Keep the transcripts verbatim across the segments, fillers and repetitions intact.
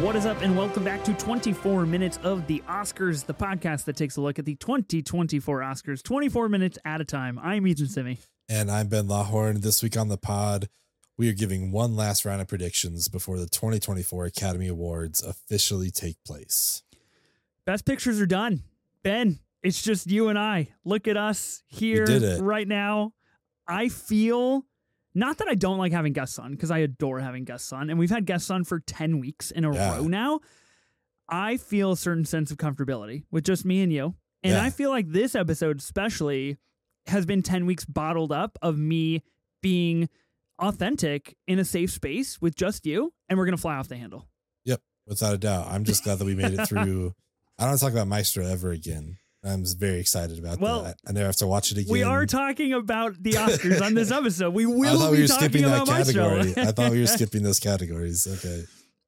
What is up, and welcome back to twenty-four minutes of the Oscars, the podcast that takes a look at the twenty twenty-four Oscars, twenty-four minutes at a time. I'm Ethan Simi. And I'm Ben Lawhorn. This week on the pod, we are giving one last round of predictions before the twenty twenty-four Academy Awards officially take place. Best pictures are done. Ben, it's just you and I. Look at us here right now. I feel... Not that I don't like having guests on, because I adore having guests on, and we've had guests on for ten weeks in a yeah. row now. I feel a certain sense of comfortability with just me and you. And yeah. I feel like this episode especially has been ten weeks bottled up of me being authentic in a safe space with just you, and we're going to fly off the handle. Yep, without a doubt. I'm just glad that we made it through. I don't want to talk about Maestro ever again. I'm very excited about well, that. I never have to watch it again. We are talking about the Oscars on this episode. We will I thought be we were talking skipping about that category. Maestro. I thought we were skipping those categories. Okay.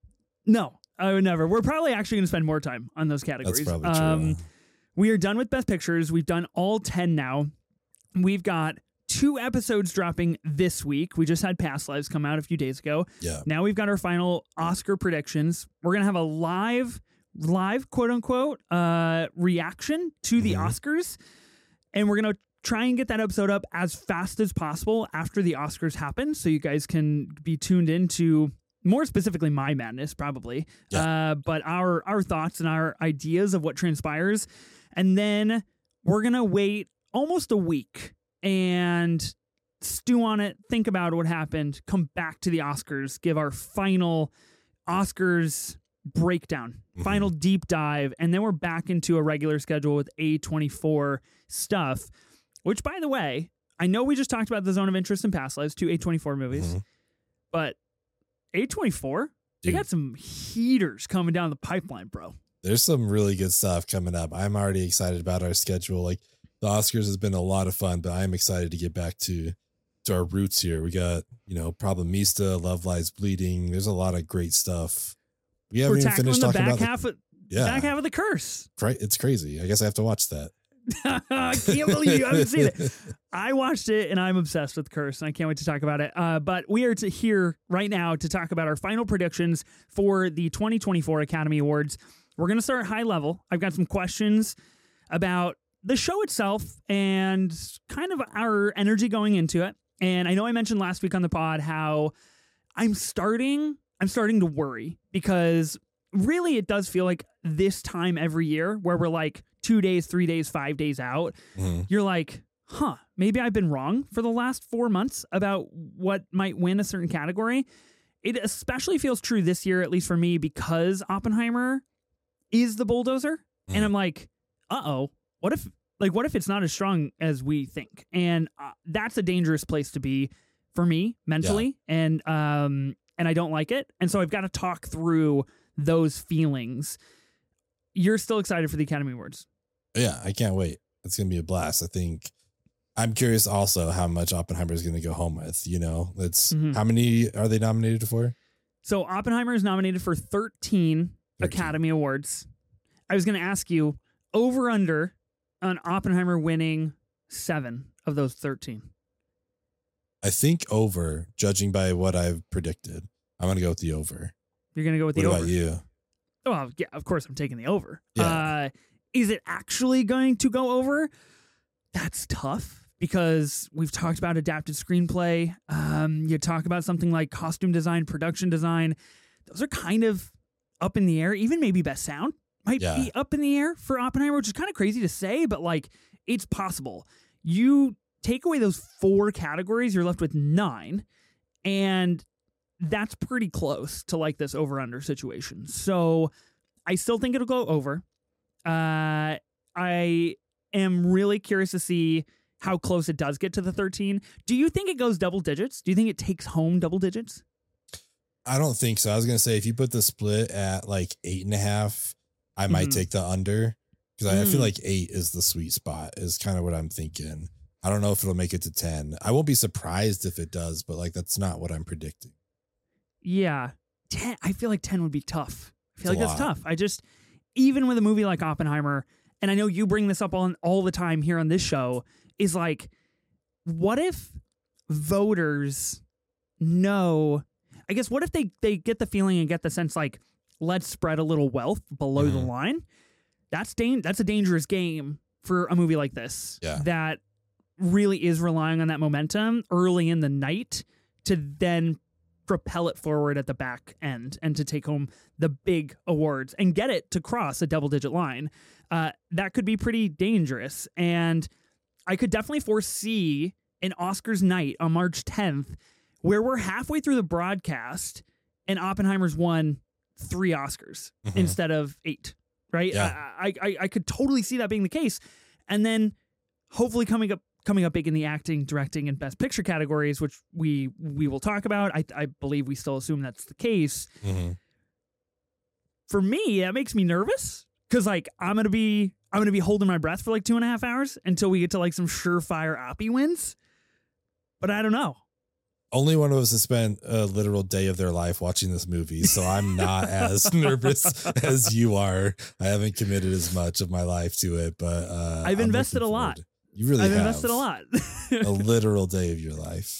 No, I would never. We're probably actually going to spend more time on those categories. That's probably true. Um, we are done with Best Pictures. We've done all ten now. We've got two episodes dropping this week. We just had Past Lives come out a few days ago. Yeah. Now we've got our final Oscar predictions. We're going to have a live... live quote unquote uh reaction to the mm-hmm. Oscars, and we're gonna try and get that episode up as fast as possible after the Oscars happen, so you guys can be tuned into more specifically my madness probably yeah. uh but our our thoughts and our ideas of what transpires. And then we're gonna wait almost a week and stew on it, think about what happened, come back to the Oscars, give our final Oscars breakdown, mm-hmm. final deep dive, and then we're back into a regular schedule with A twenty-four stuff, which, by the way, I know we just talked about the Zone of Interest and Past Lives, two A twenty-four movies, mm-hmm. but A twenty-four, they got some heaters coming down the pipeline, bro. There's some really good stuff coming up. I'm already excited about our schedule. Like, the Oscars has been a lot of fun, but I'm excited to get back to to our roots here. We got, you know, Problemista, Love Lies Bleeding. There's a lot of great stuff. We haven't We're even finished the talking back about half the, of, yeah. back half of The Curse. It's crazy. I guess I have to watch that. I can't believe you haven't seen it. I watched it, and I'm obsessed with Curse, and I can't wait to talk about it. Uh, but we are to here right now to talk about our final predictions for the twenty twenty-four Academy Awards. We're going to start high level. I've got some questions about the show itself and kind of our energy going into it. And I know I mentioned last week on the pod how I'm starting... I'm starting to worry, because really it does feel like this time every year where we're like two days, three days, five days out. Mm-hmm. You're like, huh, maybe I've been wrong for the last four months about what might win a certain category. It especially feels true this year, at least for me, because Oppenheimer is the bulldozer. Mm-hmm. And I'm like, uh-oh, what if like what if it's not as strong as we think? And uh, that's a dangerous place to be for me mentally. Yeah. And, um, and I don't like it. And so I've got to talk through those feelings. You're still excited for the Academy Awards? Yeah, I can't wait. It's going to be a blast. I think I'm curious also how much Oppenheimer is going to go home with. You know, it's mm-hmm. how many are they nominated for? So Oppenheimer is nominated for thirteen, thirteen. Academy Awards. I was going to ask you, over under on Oppenheimer winning seven of those thirteen. I think over, judging by what I've predicted. I'm going to go with the over. You're going to go with what the over? What about you? Well, yeah, of course I'm taking the over. Yeah. Uh, is it actually going to go over? That's tough, because we've talked about adapted screenplay. Um, you talk about something like costume design, production design. Those are kind of up in the air. Even maybe best sound might yeah. be up in the air for Oppenheimer, which is kind of crazy to say, but like it's possible. You take away those four categories, you're left with nine, and that's pretty close to like this over-under situation. So I still think it'll go over. Uh, I am really curious to see how close it does get to the thirteen. Do you think it goes double digits? Do you think it takes home double digits? I don't think so. I was going to say, if you put the split at like eight and a half, I mm-hmm. might take the under, because mm. I feel like eight is the sweet spot, is kind of what I'm thinking. I don't know if it'll make it to ten. I won't be surprised if it does, but like that's not what I'm predicting. Yeah. ten, I feel like ten would be tough. I feel it's like that's lot. tough. I just, even with a movie like Oppenheimer, and I know you bring this up on all the time here on this show, is like, what if voters know, I guess, what if they, they get the feeling and get the sense like let's spread a little wealth below mm-hmm. the line. That's da- That's a dangerous game for a movie like this. Yeah. That really is relying on that momentum early in the night to then propel it forward at the back end and to take home the big awards and get it to cross a double-digit line. Uh, that could be pretty dangerous. And I could definitely foresee an Oscars night on March tenth where we're halfway through the broadcast and Oppenheimer's won three Oscars mm-hmm. instead of eight, right? Yeah. I, I, I could totally see that being the case. And then hopefully coming up coming up big in the acting, directing, and best picture categories, which we we will talk about. I, I believe we still assume that's the case. Mm-hmm. For me, that makes me nervous because like I'm gonna be I'm gonna be holding my breath for like two and a half hours until we get to like some surefire Oppie wins. But I don't know. Only one of us has spent a literal day of their life watching this movie, so I'm not as nervous as you are. I haven't committed as much of my life to it, but uh, I've invested a lot. You really I've have. invested a lot. A literal day of your life.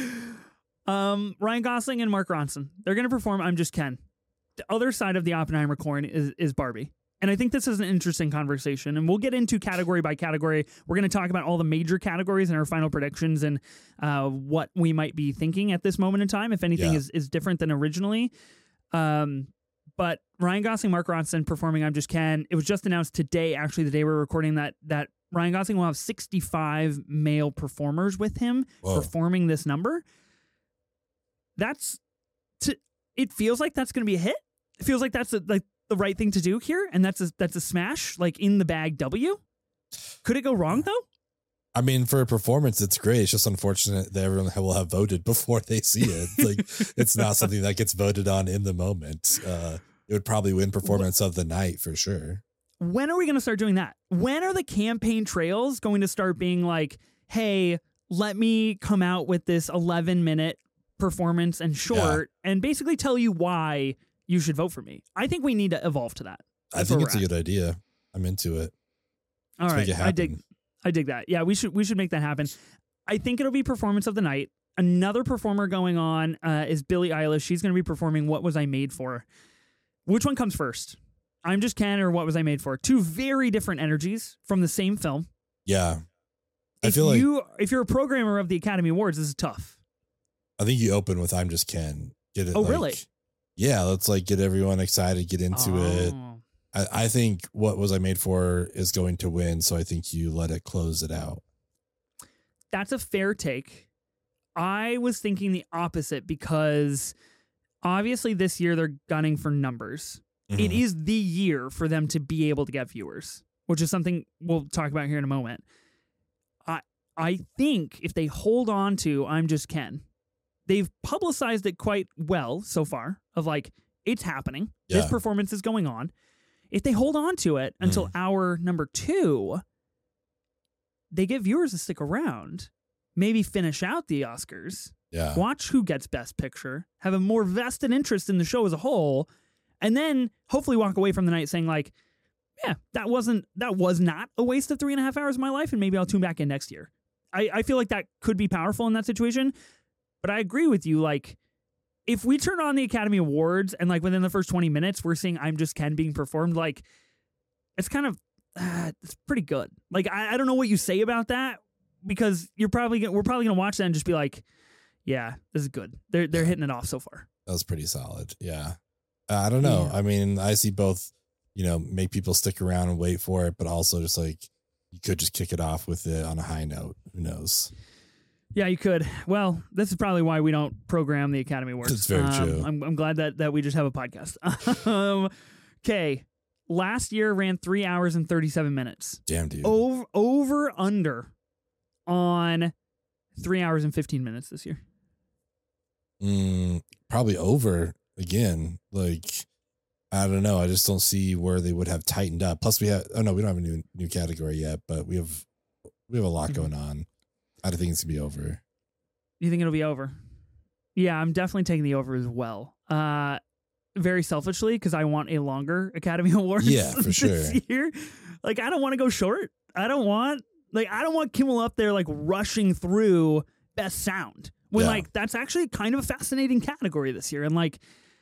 Um, Ryan Gosling and Mark Ronson. They're going to perform I'm Just Ken. The other side of the Oppenheimer coin is, is Barbie. And I think this is an interesting conversation. And we'll get into category by category. We're going to talk about all the major categories and our final predictions and uh, what we might be thinking at this moment in time, if anything yeah. is, is different than originally. Um, but Ryan Gosling, Mark Ronson performing I'm Just Ken. It was just announced today, actually, the day we're recording that that Ryan Gosling will have sixty-five male performers with him Whoa. performing this number. That's, to, it feels like that's going to be a hit. It feels like that's a, like the right thing to do here, and that's a, that's a smash, like in the bag W. Could it go wrong though? I mean, for a performance, it's great. It's just unfortunate that everyone will have voted before they see it. Like, it's not something that gets voted on in the moment. Uh, it would probably win performance of the night for sure. When are we going to start doing that? When are the campaign trails going to start being like, hey, let me come out with this eleven minute performance and short yeah. and basically tell you why you should vote for me? I think we need to evolve to that. That's I think it's a good idea. I'm into it. All Let's right. Make it I dig I dig that. Yeah, we should we should make that happen. I think it'll be performance of the night. Another performer going on uh, is Billie Eilish. She's going to be performing What Was I Made For? Which one comes first? I'm Just Ken or What Was I Made For? Two very different energies from the same film. Yeah. I if feel you, like if you're a programmer of the Academy Awards, this is tough. I think you open with I'm Just Ken. Get it. Oh, like, really? Yeah. Let's like get everyone excited, get into oh. it. I, I think What Was I Made For is going to win. So I think you let it close it out. That's a fair take. I was thinking the opposite because obviously this year they're gunning for numbers. Mm-hmm. It is the year for them to be able to get viewers, which is something we'll talk about here in a moment. I I think if they hold on to I'm Just Ken, they've publicized it quite well so far of like, it's happening. Yeah. This performance is going on. If they hold on to it until mm. hour number two, they get viewers to stick around, maybe finish out the Oscars, yeah. watch who gets Best Picture, have a more vested interest in the show as a whole, and then hopefully walk away from the night saying like, yeah, that wasn't, that was not a waste of three and a half hours of my life, and maybe I'll tune back in next year. I, I feel like that could be powerful in that situation, but I agree with you. Like, if we turn on the Academy Awards and like within the first twenty minutes, we're seeing I'm Just Ken being performed, like, it's kind of, uh, it's pretty good. Like, I, I don't know what you say about that because you're probably, we're probably going to watch that and just be like, yeah, this is good. They're, they're hitting it off so far. That was pretty solid. Yeah. Uh, I don't know. Yeah. I mean, I see both, you know, make people stick around and wait for it, but also just like you could just kick it off with it on a high note. Who knows? Yeah, you could. Well, this is probably why we don't program the Academy Awards. It's very um, true. I'm, I'm glad that, that we just have a podcast. um, okay. Last year ran three hours and thirty-seven minutes. Damn, dude. Over, over under on three hours and fifteen minutes this year. Mm, probably over again. Like, I don't know. I just don't see where they would have tightened up. Plus, we have. Oh no, we don't have a new new category yet, but we have we have a lot mm-hmm. going on. I think it's gonna be over. You think it'll be over? Yeah, I'm definitely taking the over as well. Uh, very selfishly because I want a longer Academy Awards. Yeah, for sure. This year. Like, I don't want to go short. I don't want like I don't want Kimmel up there like rushing through best sound when yeah. like that's actually kind of a fascinating category this year. And like,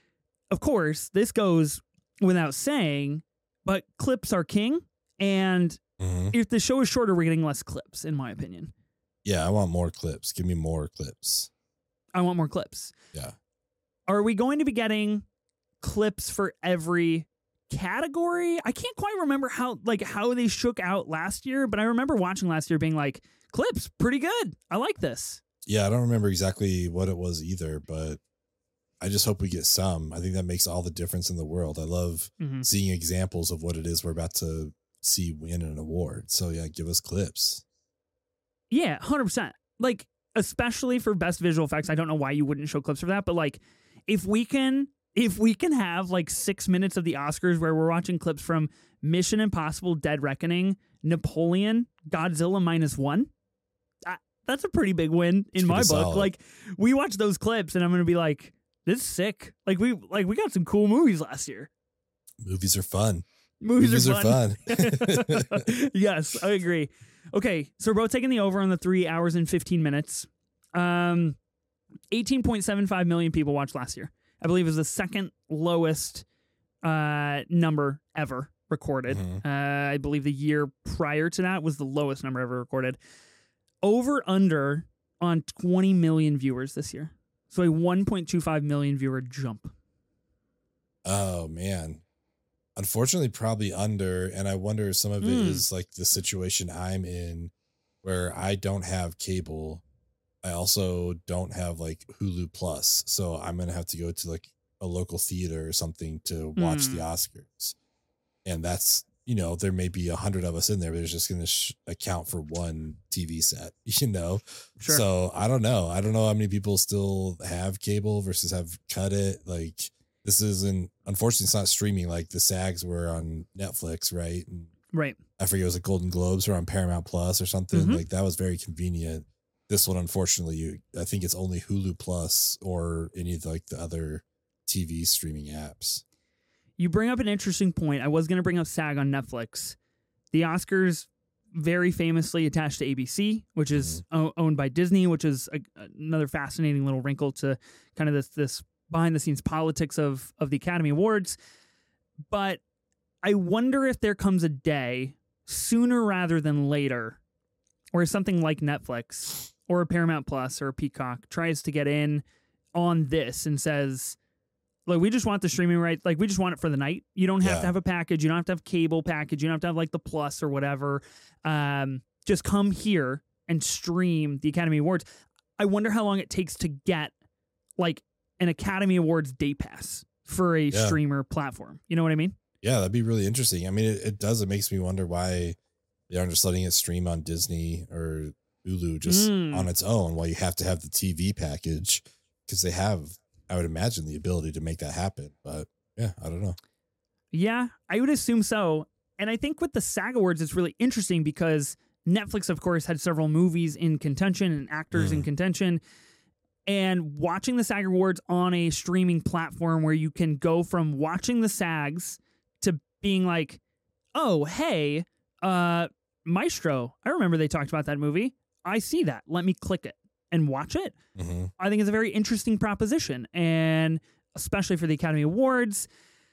of course, this goes without saying, but clips are king. And mm-hmm. if the show is shorter, we're getting less clips, in my opinion. Yeah, I want more clips. Give me more clips. I want more clips. Yeah. Are we going to be getting clips for every category? I can't quite remember how like how they shook out last year, but I remember watching last year being like, clips, pretty good. I like this. Yeah, I don't remember exactly what it was either, but I just hope we get some. I think that makes all the difference in the world. I love mm-hmm. seeing examples of what it is we're about to see win an award. So yeah, give us clips. Yeah, one hundred percent. Like, especially for best visual effects, I don't know why you wouldn't show clips for that, but like if we can if we can have like six minutes of the Oscars where we're watching clips from Mission Impossible, Dead Reckoning, Napoleon, Godzilla Minus One, that, that's a pretty big win in my book. Solid. Like, we watch those clips and I'm going to be like, this is sick. Like we like we got some cool movies last year. Movies are fun. Movies, movies are fun. Are fun. Yes, I agree. Okay, so we're both taking the over on the three hours and fifteen minutes. Um, eighteen point seven five million people watched last year. I believe it was the second lowest uh, number ever recorded. Mm-hmm. Uh, I believe the year prior to that was the lowest number ever recorded. Over under on twenty million viewers this year. So a one point two five million viewer jump. Oh, man. Unfortunately, probably under. And I wonder if some of it mm. is like the situation I'm in where I don't have cable. I also don't have like Hulu Plus. So I'm going to have to go to like a local theater or something to watch mm. the Oscars. And that's, you know, there may be a hundred of us in there, but it's just going to sh- account for one T V set, you know? Sure. So I don't know. I don't know how many people still have cable versus have cut it. Like, this isn't, unfortunately, it's not streaming like the SAGs were on Netflix, right? And right. I forget, it was like Golden Globes or on Paramount Plus or something. Mm-hmm. Like, that was very convenient. This one, unfortunately, you, I think it's only Hulu Plus or any of like the other T V streaming apps. You bring up an interesting point. I was going to bring up SAG on Netflix. The Oscars very famously attached to A B C, which is mm-hmm. o- owned by Disney, which is a, another fascinating little wrinkle to kind of this this behind the scenes politics of of the Academy Awards. But I wonder if there comes a day sooner rather than later where something like Netflix or a Paramount Plus or a Peacock tries to get in on this and says, like, we just want the streaming rights. Like, we just want it for the night. You don't have yeah. to have a package. You don't have to have cable package. You don't have to have like the Plus or whatever. Um, just come here and stream the Academy Awards. I wonder how long it takes to get like an Academy Awards day pass for a yeah. streamer platform. You know what I mean? Yeah, that'd be really interesting. I mean, it, it does. It makes me wonder why they aren't just letting it stream on Disney or Hulu just mm. on its own while you have to have the T V package, because they have, I would imagine, the ability to make that happen. But yeah, I don't know. Yeah, I would assume so. And I think with the SAG Awards, it's really interesting because Netflix, of course, had several movies in contention and actors mm. in contention. And watching the SAG Awards on a streaming platform where you can go from watching the SAGs to being like, oh, hey, uh, Maestro, I remember they talked about that movie. I see that. Let me click it and watch it. Mm-hmm. I think it's a very interesting proposition. And especially for the Academy Awards,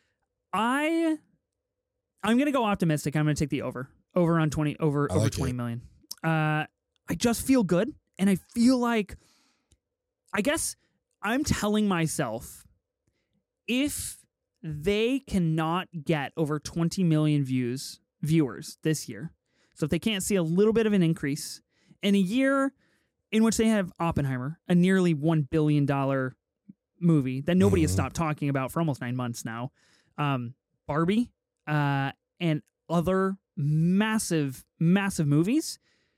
I, I'm going to go optimistic. I'm going to take the over. Over on twenty, over, I over like twenty it. million. Uh, I just feel good. And I feel like, I guess I'm telling myself, if they cannot get over twenty million views, viewers this year, so if they can't see a little bit of an increase in a year in which they have Oppenheimer, a nearly one billion dollars movie that nobody mm-hmm. has stopped talking about for almost nine months now, um, Barbie, uh, and other massive, massive movies,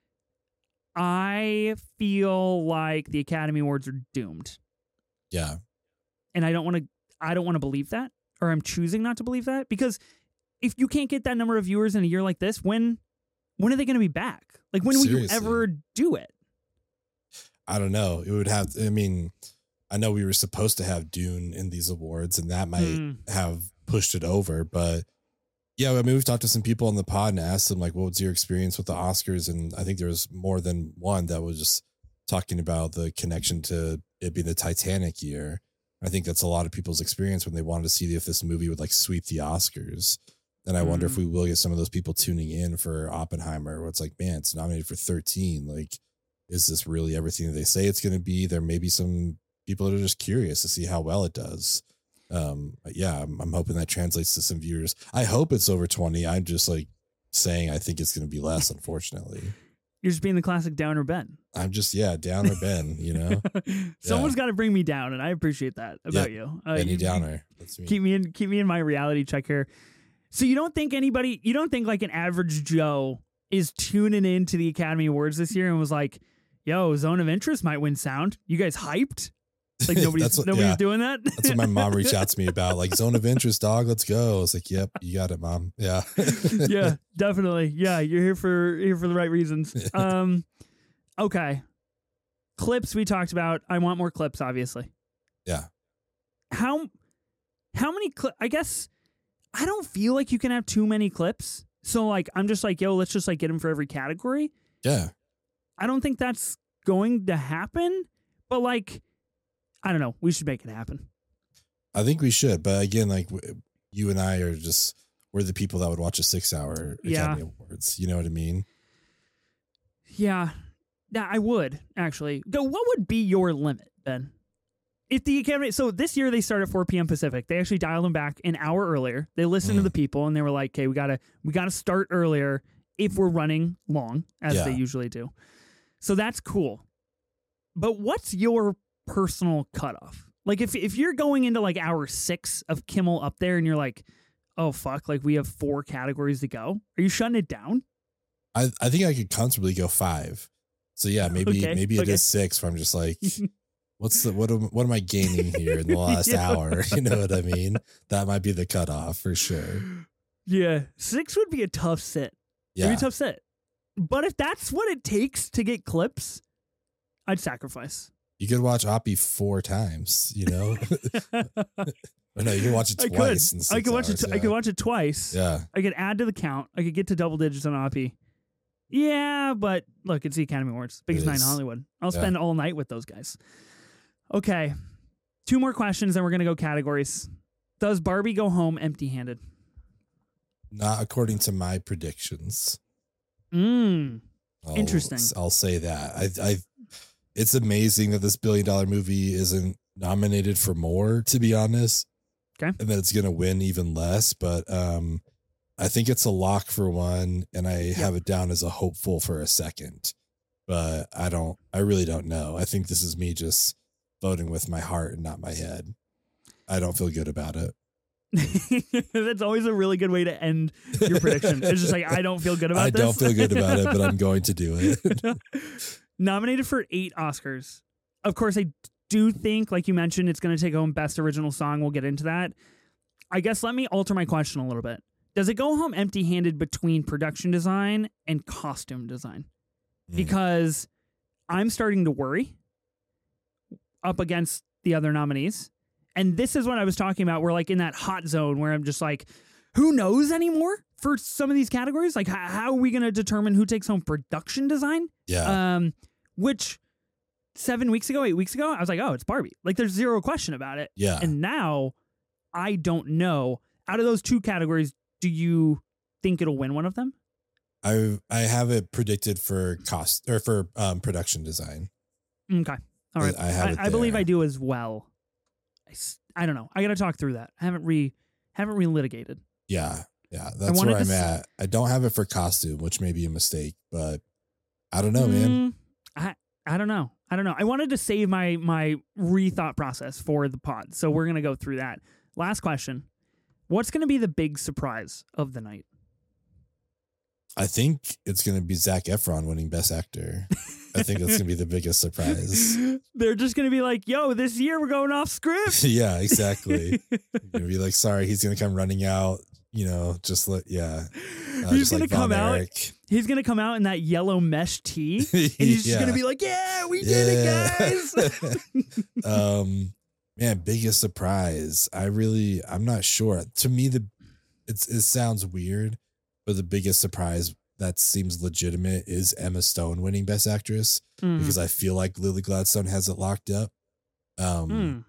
I feel like the Academy Awards are doomed. Yeah. And I don't want to I don't want to believe that, or I'm choosing not to believe that, because if you can't get that number of viewers in a year like this, when when are they going to be back? Like, when Seriously. will you ever do it? I don't know. It would have I mean, I know we were supposed to have Dune in these awards, and that might mm. have pushed it over, but yeah, I mean, we've talked to some people on the pod and asked them, like, what was your experience with the Oscars? And I think there was more than one that was just talking about the connection to it being the Titanic year. I think that's a lot of people's experience when they wanted to see if this movie would like sweep the Oscars. And I mm. wonder if we will get some of those people tuning in for Oppenheimer, where it's like, man, it's nominated for thirteen. Like, is this really everything that they say it's going to be? There may be some people that are just curious to see how well it does. Um, yeah, I'm, I'm hoping that translates to some viewers. I hope it's over twenty. I'm just like saying I think it's going to be less, unfortunately. You're just being the classic downer Ben. I'm just, yeah, downer Ben, you know? Someone's yeah. got to bring me down, and I appreciate that about yeah. you. Uh, Benny you, Downer. That's me. Keep me in keep me in my reality check here. So you don't think anybody, you don't think like an average Joe is tuning in to the Academy Awards this year and was like, yo, Zone of Interest might win sound. You guys hyped? Like nobody's what, nobody's yeah. doing that. That's what my mom reached out to me about. Like, Zone of Interest, dog. Let's go. I was like, yep, you got it, Mom. Yeah. yeah, definitely. Yeah, you're here for here for the right reasons. Um, okay. Clips we talked about. I want more clips, obviously. Yeah. How how many clips? I guess I don't feel like you can have too many clips. So like I'm just like, yo, let's just like get them for every category. Yeah. I don't think that's going to happen, but like I don't know. We should make it happen. I think we should. But again, like you and I are just, we're the people that would watch a six hour Academy yeah. Awards. You know what I mean? Yeah. Yeah, I would actually. Go, what would be your limit, Ben? If the Academy, so this year they start at four p.m. Pacific. They actually dialed them back an hour earlier. They listened mm. to the people and they were like, okay, we gotta, we gotta start earlier if we're running long, as yeah. they usually do. So that's cool. But what's your personal cutoff? Like if if you're going into like hour six of Kimmel up there and you're like, oh fuck, like we have four categories to go, are you shutting it down? I, I think I could comfortably go five. So yeah, maybe okay. maybe it okay. is six where I'm just like, what's the what am what am I gaining here in the last yeah. hour? You know what I mean? That might be the cutoff for sure. Yeah. Six would be a tough sit. Yeah. It'd be a tough sit. But if that's what it takes to get clips, I'd sacrifice. You could watch Oppie four times, you know? No, you can watch it twice. I could, I could watch hours, it. T- yeah. I could watch it twice. Yeah. I could add to the count. I could get to double digits on Oppie. Yeah, but look, it's the Academy Awards. Biggest night in Hollywood. I'll yeah. spend all night with those guys. Okay. Two more questions, then we're going to go categories. Does Barbie go home empty-handed? Not according to my predictions. Mm. I'll, Interesting. I'll say that. I, I, it's amazing that this billion dollar movie isn't nominated for more, to be honest. Okay. And that it's going to win even less. But um, I think it's a lock for one, and I yep. have it down as a hopeful for a second. But I don't, I really don't know. I think this is me just voting with my heart and not my head. I don't feel good about it. That's always a really good way to end your prediction. It's just like, I don't feel good about I this. I don't feel good about it, but I'm going to do it. Nominated for eight Oscars. Of course, I do think, like you mentioned, it's going to take home Best Original Song. We'll get into that. I guess let me alter my question a little bit. Does it go home empty-handed between production design and costume design? Mm. Because I'm starting to worry up against the other nominees. And this is what I was talking about. We're like in that hot zone where I'm just like, who knows anymore for some of these categories? Like, how, how are we going to determine who takes home production design? Yeah. Um, which seven weeks ago, eight weeks ago, I was like, oh, it's Barbie. Like, there's zero question about it. Yeah. And now I don't know. Out of those two categories, do you think it'll win one of them? I I have it predicted for cost or for um, production design. Okay. All right. I have. I, I believe I do as well. I, I don't know. I got to talk through that. I haven't re haven't relitigated. Yeah, yeah, that's where I'm s- at. I don't have it for costume, which may be a mistake, but I don't know, mm, man. I I don't know. I don't know. I wanted to save my my rethought process for the pod, so we're gonna go through that. Last question: what's gonna be the big surprise of the night? I think it's gonna be Zac Efron winning Best Actor. I think that's gonna be the biggest surprise. They're just gonna be like, "Yo, this year we're going off script." Yeah, exactly. Gonna be like, "Sorry, he's gonna come running out." You know, just let yeah. Uh, he's just gonna like come Von out. Eric. He's gonna come out in that yellow mesh tee, and he's yeah. just gonna be like, "Yeah, we yeah. did it, guys." um, man, biggest surprise. I really, I'm not sure. To me, the it's it sounds weird, but the biggest surprise that seems legitimate is Emma Stone winning Best Actress, mm. because I feel like Lily Gladstone has it locked up. Um, mm.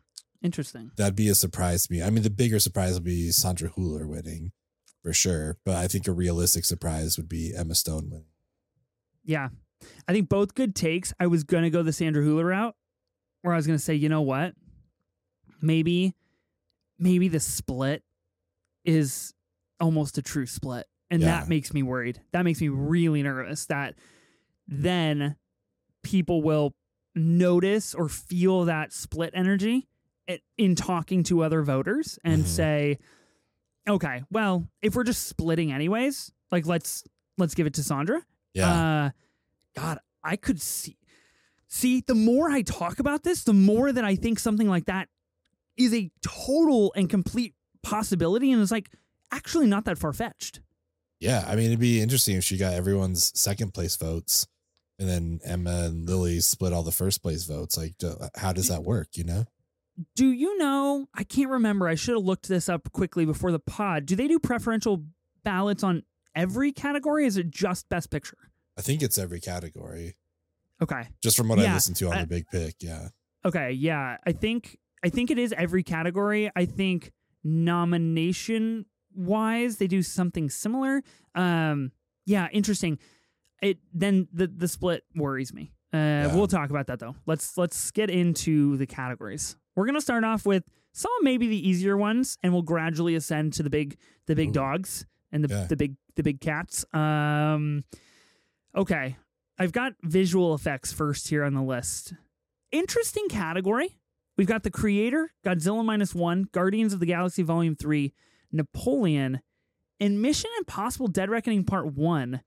Interesting. That'd be a surprise to me. I mean, the bigger surprise would be Sandra Hüller winning for sure. But I think a realistic surprise would be Emma Stone winning. Yeah. I think both good takes. I was going to go the Sandra Hüller route, where I was going to say, you know what? Maybe, maybe the split is almost a true split. And Yeah. that makes me worried. That makes me really nervous that then people will notice or feel that split energy in talking to other voters and Mhm. say, okay, well, if we're just splitting anyways, like let's let's give it to Sandra. Yeah. Uh, God, I could see see the more I talk about this, the more that I think something like that is a total and complete possibility, and it's like actually not that far fetched. Yeah. I mean, it'd be interesting if she got everyone's second place votes and then Emma and Lily split all the first place votes. Like, do- how does that work? You know? Do you know? I can't remember. I should have looked this up quickly before the pod. Do they do preferential ballots on every category? Is it just Best Picture? I think it's every category. Okay. Just from what Yeah, I listened to on I- the Big Pick. Yeah. Okay. Yeah. I think I think it is every category. I think nomination wise they do something similar. Um. Yeah. Interesting. It then the the split worries me. Uh. Yeah. We'll talk about that though. Let's let's get into the categories. We're gonna start off with some of maybe the easier ones, and we'll gradually ascend to the big the big Ooh. dogs and the Yeah. the big the big cats. Um. Okay. I've got visual effects first here on the list. Interesting category. We've got The Creator, Godzilla Minus One, Guardians of the Galaxy Volume Three, Napoleon, and Mission Impossible: Dead Reckoning Part One.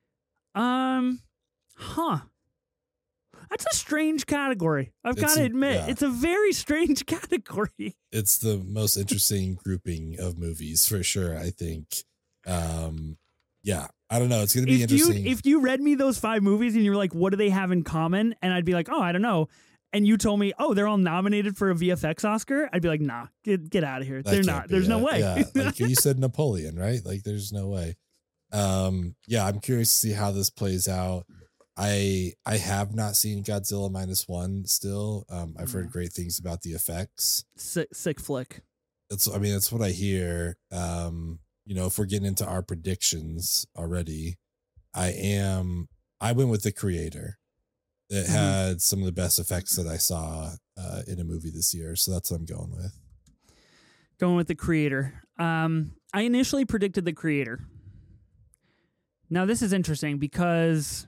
Um, huh. That's a strange category. I've It's got to a- admit, yeah. it's a very strange category. It's the most interesting grouping of movies for sure. I think. Um, yeah. I don't know. It's going to be If you interesting. if you read me those five movies and you were like, "What do they have in common?" and I'd be like, "Oh, I don't know." And you told me, "Oh, they're all nominated for a V F X Oscar." I'd be like, "Nah, get get out of here. That They're can't not. be There's no it. way." Yeah, like you said, Napoleon, right? Like, there's no way. Um, yeah, I'm curious to see how this plays out. I I have not seen Godzilla Minus One still. Um, I've heard Mm. great things about the effects. sick, sick flick. That's I mean, that's what I hear. Um, you know, if we're getting into our predictions already, I am. I went with The Creator. It Mhm. had some of the best effects that I saw uh, in a movie this year, so that's what I'm going with. Going with The Creator. Um, I initially predicted The Creator. Now this is interesting because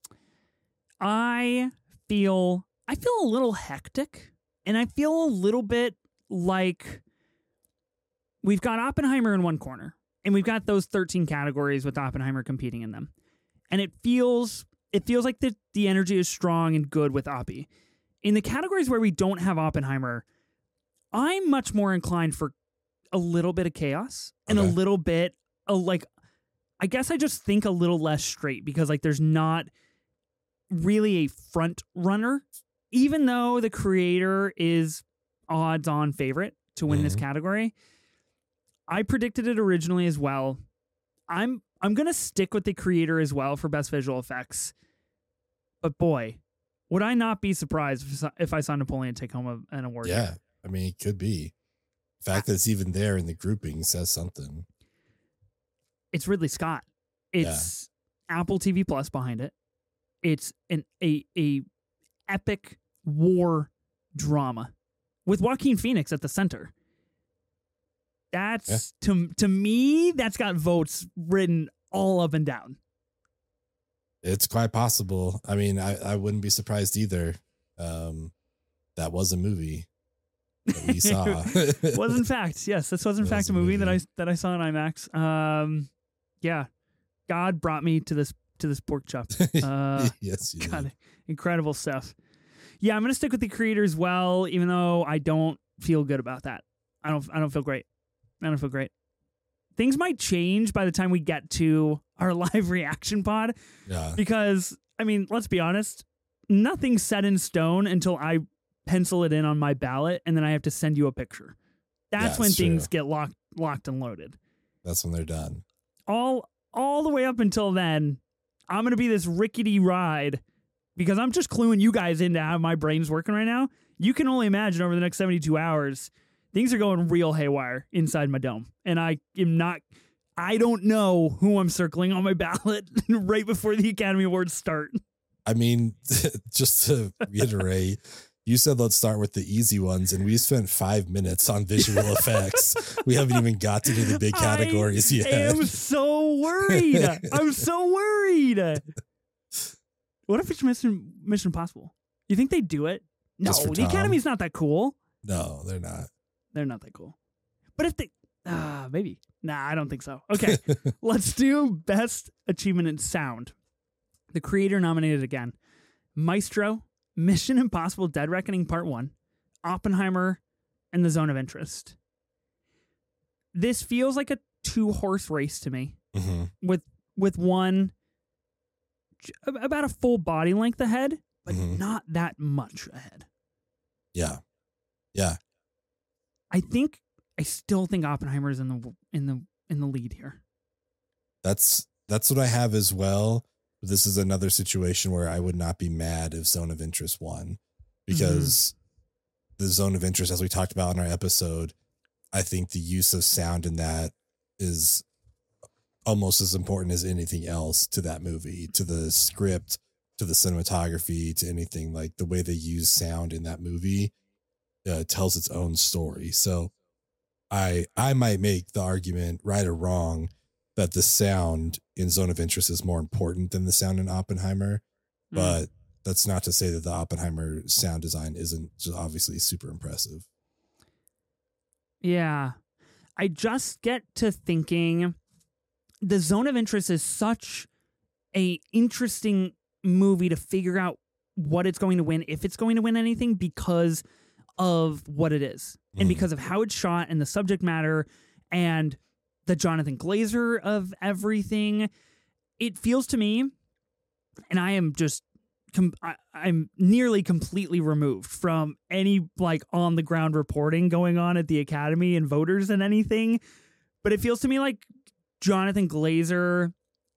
I feel I feel a little hectic, and I feel a little bit like we've got Oppenheimer in one corner, and we've got those thirteen categories with Oppenheimer competing in them, and it feels it feels like the the energy is strong and good with Oppie. In the categories where we don't have Oppenheimer, I'm much more inclined for a little bit of chaos and Okay. a little bit of like, I guess I just think a little less straight because like there's not really a front runner, even though The Creator is odds on favorite to win this Mhm. category. I predicted it originally as well. I'm I'm gonna stick with The Creator as well for best visual effects. But boy, would I not be surprised if, if I saw Napoleon take home a, an award? Yeah, I mean, it could be. The fact that it's even there in the grouping says something. It's Ridley Scott. It's Apple T V Plus behind it. It's an a a epic war drama with Joaquin Phoenix at the center. That's to to me, that's got votes written all up and down. It's quite possible. I mean, I, I wouldn't be surprised either. Um, that was a movie that we saw. was in fact, yes, this was in It fact was a a movie, that I movie. that I saw in IMAX. Um, yeah, God brought me to this to this pork chop. Uh, yes, you God, did. incredible stuff. Yeah, I'm gonna stick with The Creator as well, even though I don't feel good about that. I don't. I don't feel great. I don't feel great. Things might change by the time we get to our live reaction pod, Yeah, because I mean, let's be honest, nothing's set in stone until I pencil it in on my ballot, and then I have to send you a picture. That's Yeah, when it's things true. get locked, locked and loaded. that's when they're done. all all the way up until then, I'm gonna be this rickety ride because I'm just cluing you guys into how my brain's working right now. you can only imagine over the next seventy-two hours, things are going real haywire inside my dome. And I am not, I don't know who I'm circling on my ballot right before the Academy Awards start. I mean, just to reiterate, you said let's start with the easy ones, and we spent five minutes on visual effects. We haven't even got to do the big categories I yet. I'm so worried. I'm so worried. What if it's Mission Mission Impossible? You think they do it? No, the Tom? Academy's not that cool. No, they're not. They're not that cool. But if they, ah, uh, maybe. Nah, I don't think so. Okay, let's do Best Achievement in Sound. The creator nominated again: Maestro, Mission Impossible: Dead Reckoning Part One, Oppenheimer, and The Zone of Interest. This feels like a two-horse race to me, mm-hmm. with with one about a full body length ahead, but mm-hmm. not that much ahead. Yeah, yeah. I think I still think Oppenheimer is in the in the in the lead here. That's that's what I have as well. This is another situation where I would not be mad if Zone of Interest won, because mm-hmm. the Zone of Interest, as we talked about in our episode, I think the use of sound in that is almost as important as anything else to that movie, to the script, to the cinematography, to anything. Like the way they use sound in that movie uh, tells its own story. So I I might make the argument, right or wrong, that the sound in Zone of Interest is more important than the sound in Oppenheimer. Mm. But that's not to say that the Oppenheimer sound design isn't just obviously super impressive. Yeah. I just get to thinking the Zone of Interest is such a interesting movie to figure out what it's going to win, if it's going to win anything, because of what it is. Mm. And because of how it's shot and the subject matter and the Jonathan Glazer of everything. It feels to me, and I am just, com- I, I'm nearly completely removed from any like on the ground reporting going on at the Academy and voters and anything. But it feels to me like Jonathan Glazer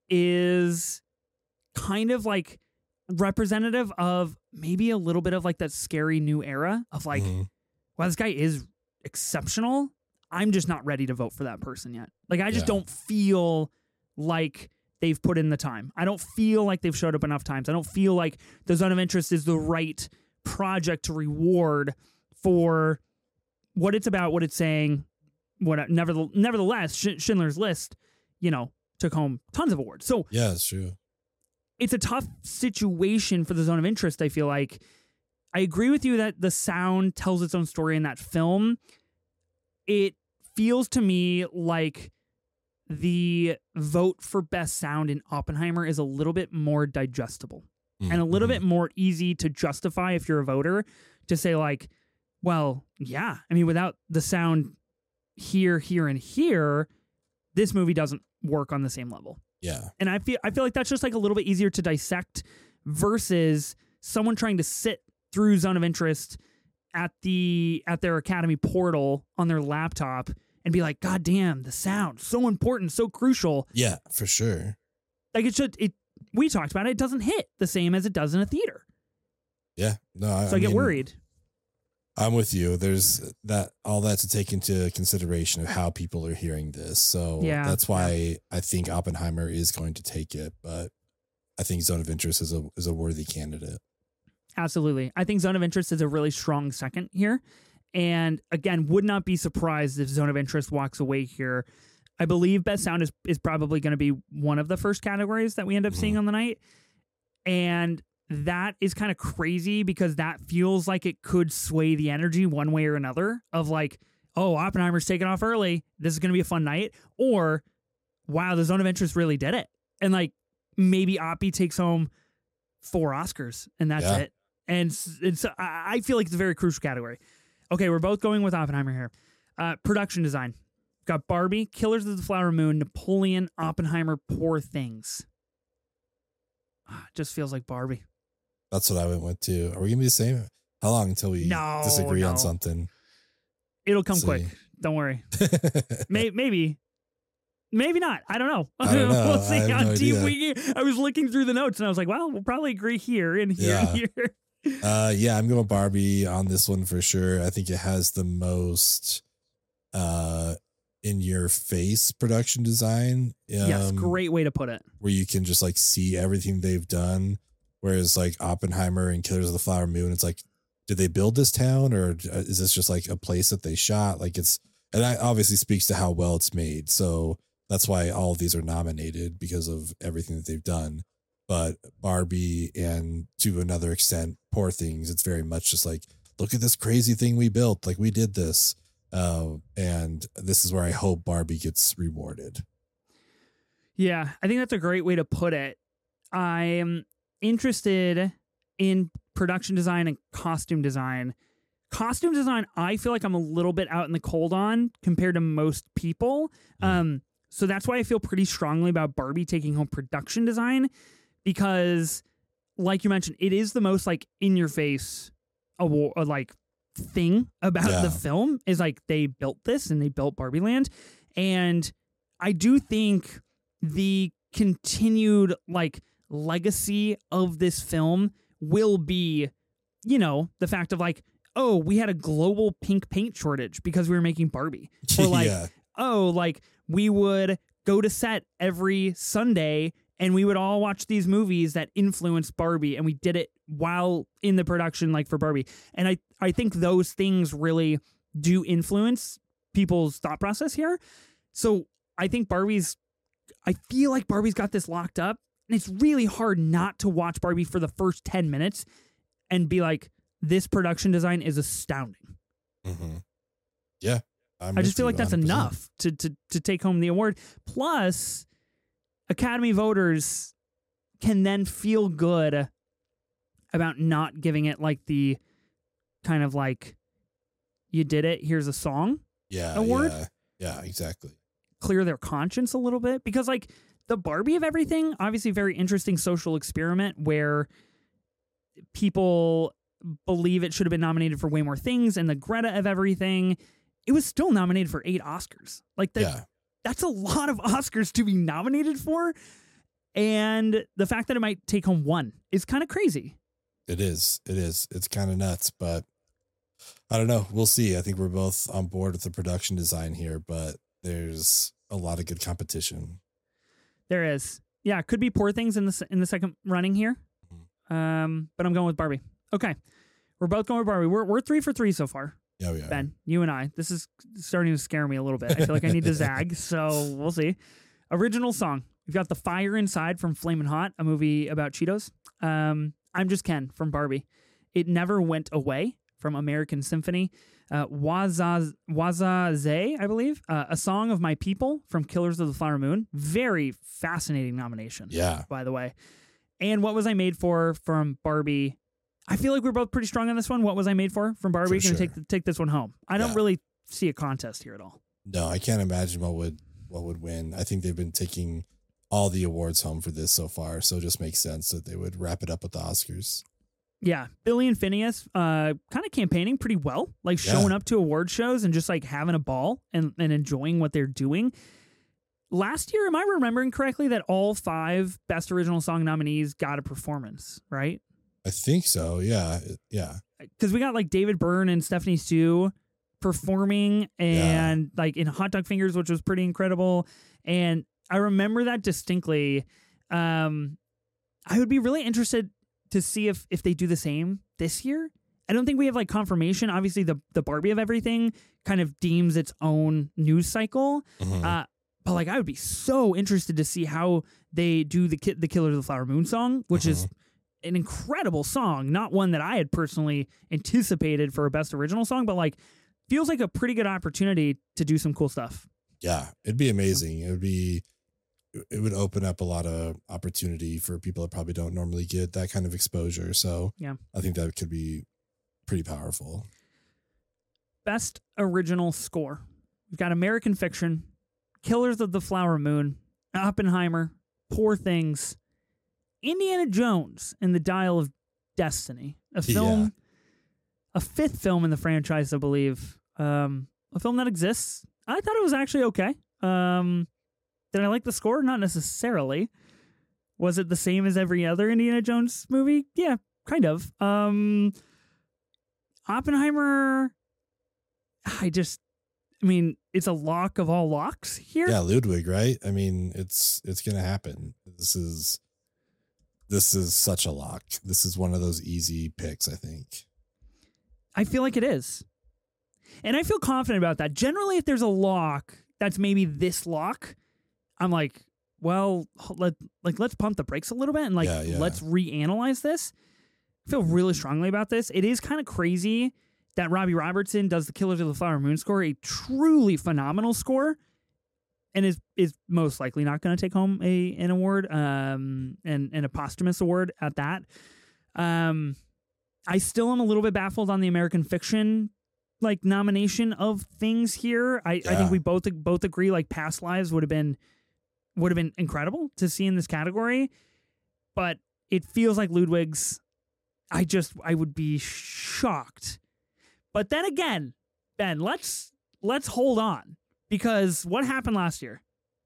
is kind of like representative of maybe a little bit of like that scary new era of like, mm-hmm. wow, this guy is exceptional. I'm just not ready to vote for that person yet. Like, I just yeah. don't feel like they've put in the time. I don't feel like they've showed up enough times. I don't feel like the Zone of Interest is the right project to reward for what it's about, what it's saying. What, nevertheless, nevertheless Schindler's List, you know, took home tons of awards. So yeah, it's true. It's a tough situation for the Zone of Interest, I feel like. I agree with you that the sound tells its own story in that film. It feels to me like the vote for best sound in Oppenheimer is a little bit more digestible mm-hmm. and a little bit more easy to justify if you're a voter to say like, well, yeah, I mean, without the sound here, here, and here, this movie doesn't work on the same level. Yeah. And I feel I feel like that's just like a little bit easier to dissect versus someone trying to sit through Zone of Interest at the at their Academy portal on their laptop and be like, God damn, the sound, so important, so crucial. Yeah, for sure. Like it should it we talked about it, it doesn't hit the same as it does in a theater. Yeah. No, I, so I, I get mean, worried. I'm with you. There's that all that to take into consideration of how people are hearing this. So yeah, that's why yeah. I think Oppenheimer is going to take it, but I think Zone of Interest is a is a worthy candidate. Absolutely. I think Zone of Interest is a really strong second here. And again, would not be surprised if Zone of Interest walks away here. I believe Best Sound is, is probably going to be one of the first categories that we end up mm-hmm. seeing on the night. And that is kind of crazy because that feels like it could sway the energy one way or another of like, oh, Oppenheimer's taking off early. This is going to be a fun night. Or, wow, the Zone of Interest really did it. And like maybe Oppie takes home four Oscars and that's yeah. it. And, and so I feel like it's a very crucial category. Okay, we're both going with Oppenheimer here. Uh, production design. Got Barbie, Killers of the Flower Moon, Napoleon, Oppenheimer, Poor Things. Just feels like Barbie. That's what I went with too. Are we going to be the same? How long until we no, disagree no. on something? It'll come quick. Don't worry. May- maybe. Maybe not. I don't know. I don't know. We'll see I how no deep idea. we get. I was looking through the notes and I was like, well, we'll probably agree here and here yeah. and here. Uh, yeah, I'm going Barbie on this one for sure. I think it has the most uh in your face production design. Um, Yes, great way to put it. Where you can just like see everything they've done. Whereas like Oppenheimer and Killers of the Flower Moon, it's like, did they build this town or is this just like a place that they shot? Like it's, and that obviously speaks to how well it's made. So that's why all of these are nominated because of everything that they've done. But Barbie and to another extent, Poor Things, it's very much just like, look at this crazy thing we built. Like we did this. Uh, and this is where I hope Barbie gets rewarded. Yeah, I think that's a great way to put it. I'm interested in production design and costume design. Costume design, I feel like I'm a little bit out in the cold on compared to most people. Mm. Um, so that's why I feel pretty strongly about Barbie taking home production design because, like you mentioned, it is the most like in your face award, like thing about yeah. the film is like they built this and they built Barbie Land, and I do think the continued like legacy of this film will be, you know, the fact of like, oh, we had a global pink paint shortage because we were making Barbie. Or like, yeah. oh, like we would go to set every Sunday and we would all watch these movies that influenced Barbie, and we did it while in the production, like for Barbie. And I, I think those things really do influence people's thought process here. So I think Barbie's, I feel like Barbie's got this locked up. And it's really hard not to watch Barbie for the first ten minutes and be like, this production design is astounding. Mm-hmm. Yeah. I'm I just feel like that's one hundred percent enough to, to, to take home the award. Plus, Academy voters can then feel good about not giving it like the kind of like, you did it, here's a song yeah, award. Yeah, yeah, exactly. Clear their conscience a little bit. Because like, the Barbie of everything, obviously very interesting social experiment where people believe it should have been nominated for way more things, and the Greta of everything, it was still nominated for eight Oscars. Like that, yeah. that's a lot of Oscars to be nominated for. And the fact that it might take home one is kind of crazy. It is. It is. It's kind of nuts, but I don't know. We'll see. I think we're both on board with the production design here, but there's a lot of good competition. There is. Yeah, could be Poor Things in the in the second running here. Um, but I'm going with Barbie. Okay. We're both going with Barbie. We're we're three for three so far. Yeah, we are. Ben, you and I. This is starting to scare me a little bit. I feel like I need to zag, so we'll see. Original song. We've got The Fire Inside from Flamin' Hot, a movie about Cheetos. Um, I'm Just Ken from Barbie. It Never Went Away from American Symphony. Uh, Wazaz, Wazaze, I believe. Uh, A Song of My People from Killers of the Flower Moon. Very fascinating nomination. Yeah. By the way. And What Was I Made For from Barbie. I feel like we're both pretty strong on this one. What Was I Made For from Barbie? Going to sure. take take this one home. I don't yeah. really see a contest here at all. No, I can't imagine what would what would win. I think they've been taking all the awards home for this so far, so it just makes sense that they would wrap it up with the Oscars. Yeah, Billy and Phineas uh, kind of campaigning pretty well, like showing yeah. up to award shows and just like having a ball and, and enjoying what they're doing. Last year, am I remembering correctly that all five Best Original Song nominees got a performance, right? I think so, yeah, yeah. Because we got like David Byrne and Stephanie Sue performing and yeah. like in Hot Dog Fingers, which was pretty incredible. And I remember that distinctly. Um, I would be really interested to see if if they do the same this year. I don't think we have like confirmation. Obviously, the the Barbie of everything kind of deems its own news cycle. Mm-hmm. Uh, but like, I would be so interested to see how they do the ki- the Killers of the Flower Moon song, which mm-hmm. is an incredible song. Not one that I had personally anticipated for a Best Original Song, but like feels like a pretty good opportunity to do some cool stuff. Yeah, it'd be amazing. It would be. It would open up a lot of opportunity for people that probably don't normally get that kind of exposure. So yeah, I think that could be pretty powerful. Best Original Score. We've got American Fiction, Killers of the Flower Moon, Oppenheimer, Poor Things, Indiana Jones and the Dial of Destiny, a film, yeah. a fifth film in the franchise, I believe. Um, a film that exists. I thought it was actually okay. Um, Did I like the score? Not necessarily. Was it the same as every other Indiana Jones movie? Yeah, kind of. Um, Oppenheimer, I just, I mean, it's a lock of all locks here. Yeah, Ludwig, right? I mean, it's it's gonna happen. This is this is such a lock. This is one of those easy picks, I think. I feel like it is. And I feel confident about that. Generally, if there's a lock that's maybe this lock, I'm like, well, let like let's pump the brakes a little bit and like Yeah, yeah. let's reanalyze this. I feel really strongly about this. It is kind of crazy that Robbie Robertson does the Killers of the Flower Moon score, a truly phenomenal score, and is is most likely not going to take home a an award, um, and and a posthumous award at that. Um, I still am a little bit baffled on the American Fiction like nomination of things here. I, Yeah. I think we both both agree like Past Lives would have been would have been incredible to see in this category, but it feels like Ludwig's. I just I would be shocked. But then again, Ben, let's let's hold on, because what happened last year?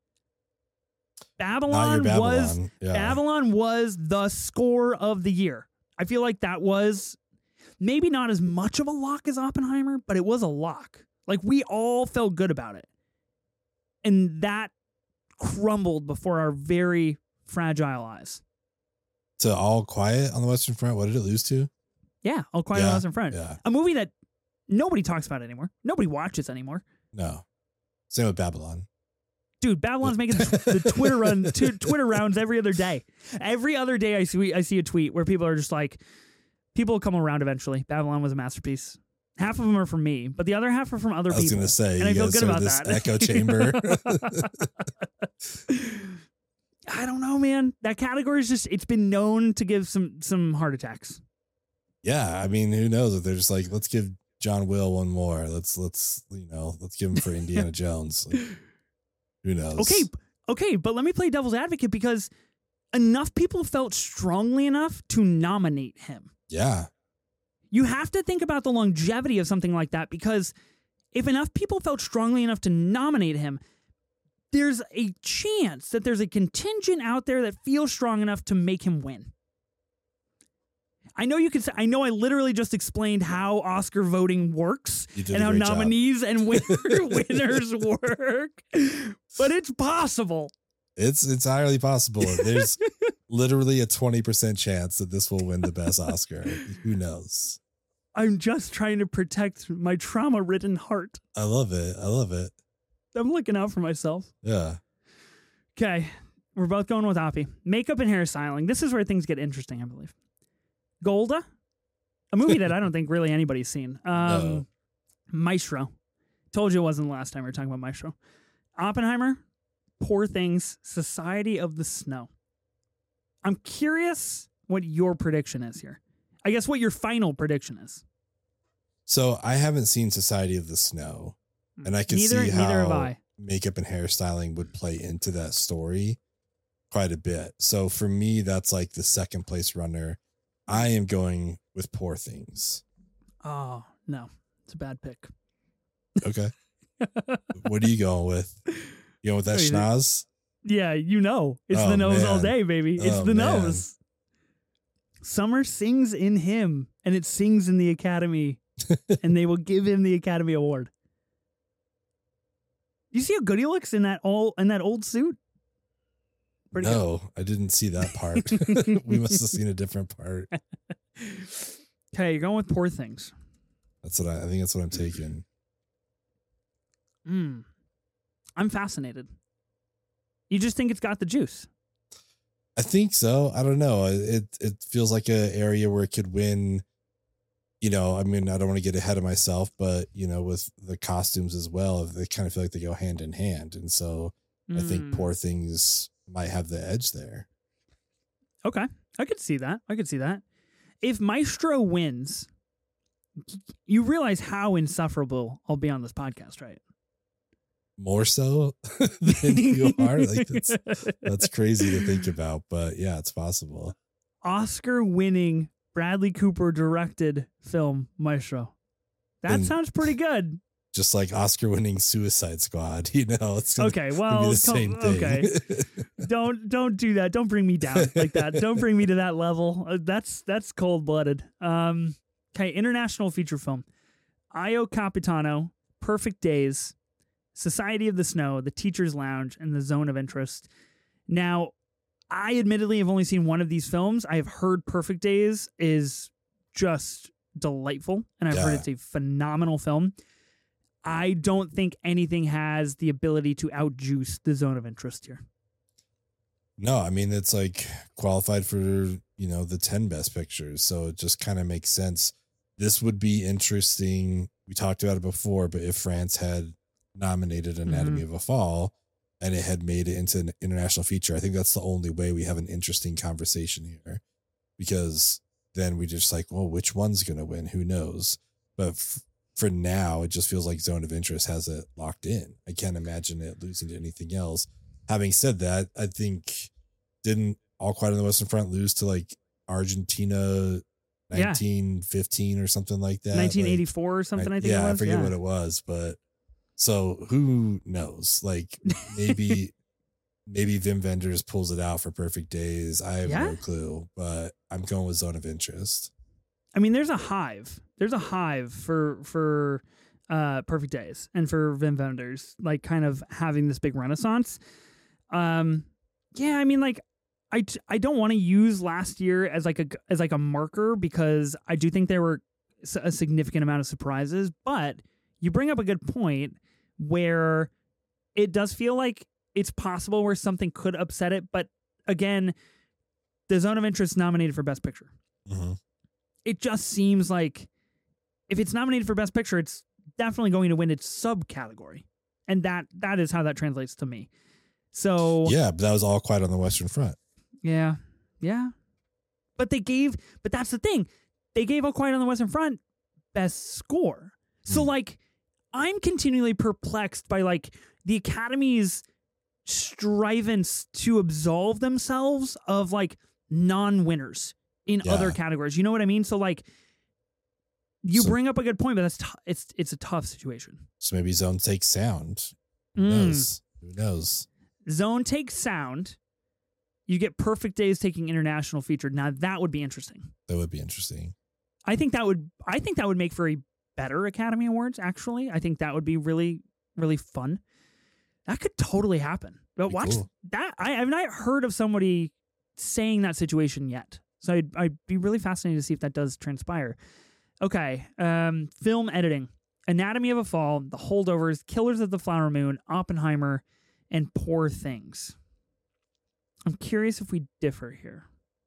Babylon, Babylon. was Yeah. Babylon was the score of the year. I feel like that was maybe not as much of a lock as Oppenheimer, but it was a lock. Like we all felt good about it. And that crumbled before our very fragile eyes. To All Quiet on the Western Front. What did it lose to? Yeah, All Quiet on Yeah, the Western Front. Yeah. A movie that nobody talks about anymore. Nobody watches anymore. No. Same with Babylon. Dude, Babylon's making the Twitter run, t- Twitter rounds every other day. Every other day, I see I see a tweet where people are just like, people will come around eventually. Babylon was a masterpiece. Half of them are from me, but the other half are from other I was people. going to say, and I you feel guys good are about this that. echo chamber. I don't know, man. That category is just, it's been known to give some some heart attacks. Yeah, I mean, who knows if they're just like, let's give John Will one more. Let's let's you know, let's give him for Indiana Jones. Like, who knows? Okay, okay, but let me play devil's advocate, because enough people felt strongly enough to nominate him. Yeah. You have to think about the longevity of something like that, because if enough people felt strongly enough to nominate him, there's a chance that there's a contingent out there that feels strong enough to make him win. I know you could say, I know I literally just explained how Oscar voting works You did and a how great job. nominees and winner, winners work, but it's possible. It's it's entirely possible. There's literally a twenty percent chance that this will win the best Oscar. Who knows? I'm just trying to protect my trauma-ridden heart. I love it. I love it. I'm looking out for myself. Yeah. Okay, we're both going with Oppie. Makeup and hairstyling. This is where things get interesting, I believe. Golda, a movie that I don't think really anybody's seen. Um, No. Maestro. Told you it wasn't the last time we were talking about Maestro. Oppenheimer, Poor Things, Society of the Snow. I'm curious what your prediction is here. I guess what your final prediction is. So I haven't seen Society of the Snow, and I can neither, see how neither have I. makeup and hairstyling would play into that story quite a bit. So for me, that's like the second place runner. I am going with Poor Things. Oh, no. It's a bad pick. Okay. What are you going with? You going with that What do you think? schnoz? Yeah, you know. It's Oh, the nose all man. day, baby. It's Oh, the man. nose. Summer sings in him, and it sings in the Academy, and they will give him the Academy Award. You see how good he looks in that all in that old suit? Pretty good. No, I didn't see that part. We must have seen a different part. Okay, you're going with Poor Things. That's what I, I think that's what I'm taking. Mm. I'm fascinated. You just think it's got the juice. I think so. I don't know. It it feels like an area where it could win. You know, I mean, I don't want to get ahead of myself, but you know, with the costumes as well, they kind of feel like they go hand in hand, and so I think Mm. Poor Things might have the edge there. Okay, I could see that. I could see that. If Maestro wins, you realize how insufferable I'll be on this podcast, right? More so than you are. Like that's that's crazy to think about, but yeah, it's possible. Oscar-winning Bradley Cooper directed film Maestro. That And- sounds pretty good. just like Oscar-winning Suicide Squad. You know, it's gonna, okay. Well, be the same thing. Okay, don't don't do that. Don't bring me down like that. Don't bring me to that level. Uh, that's that's cold blooded. Um, okay, international feature film: Io Capitano, Perfect Days, Society of the Snow, The Teacher's Lounge, and The Zone of Interest. Now, I admittedly have only seen one of these films. I have heard Perfect Days is just delightful, and I've Yeah. heard it's a phenomenal film. I don't think anything has the ability to outjuice The Zone of Interest here. No, I mean, it's like qualified for, you know, the ten best pictures. So it just kind of makes sense. This would be interesting. We talked about it before, but if France had nominated Anatomy Mhm. of a Fall and it had made it into an international feature, I think that's the only way we have an interesting conversation here, because then we just like, well, which one's going to win? Who knows? But f- for now, it just feels like Zone of Interest has it locked in. I can't imagine it losing to anything else. Having said that, I think didn't All Quiet on the Western Front lose to like Argentina Yeah. nineteen fifteen or something like that? nineteen Like, eighty-four or something, I, think yeah, it was. I forget yeah. what it was, but so who knows? Like maybe maybe Wim Wenders pulls it out for Perfect Days. I have Yeah. no clue, but I'm going with Zone of Interest. I mean, there's a hive. There's a hive for for uh, Perfect Days and for Wim Wenders, like kind of having this big renaissance. Um, yeah, I mean, like I, I don't want to use last year as like a as like a marker, because I do think there were s- a significant amount of surprises. But you bring up a good point where it does feel like it's possible where something could upset it. But again, the Zone of Interest nominated for Best Picture. Mm-hmm. It just seems like if it's nominated for Best Picture, it's definitely going to win its subcategory, and that that is how that translates to me. So Yeah, but that was All Quiet on the Western Front. yeah, yeah. But they gave, but that's the thing, they gave All Quiet on the Western Front Best Score. So Hmm. like, I'm continually perplexed by like the Academy's strivance to absolve themselves of like non-winners in Yeah. other categories. You know what I mean? So like, you So- bring up a good point, but that's t- it's it's a tough situation. So maybe Zone takes sound. Who Mm. knows? Who knows? Zone takes sound. You get Perfect Days taking international feature. Now that would be interesting. That would be interesting. I think that would I think that would make for a better Academy Awards, actually. I think that would be really, really fun. That could totally happen. But Be watch cool. that. I, I've not heard of somebody saying that situation yet. So I'd, I'd be really fascinated to see if that does transpire. Okay. Um, film editing. Anatomy of a Fall, The Holdovers, Killers of the Flower Moon, Oppenheimer, and Poor Things. I'm curious if we differ here.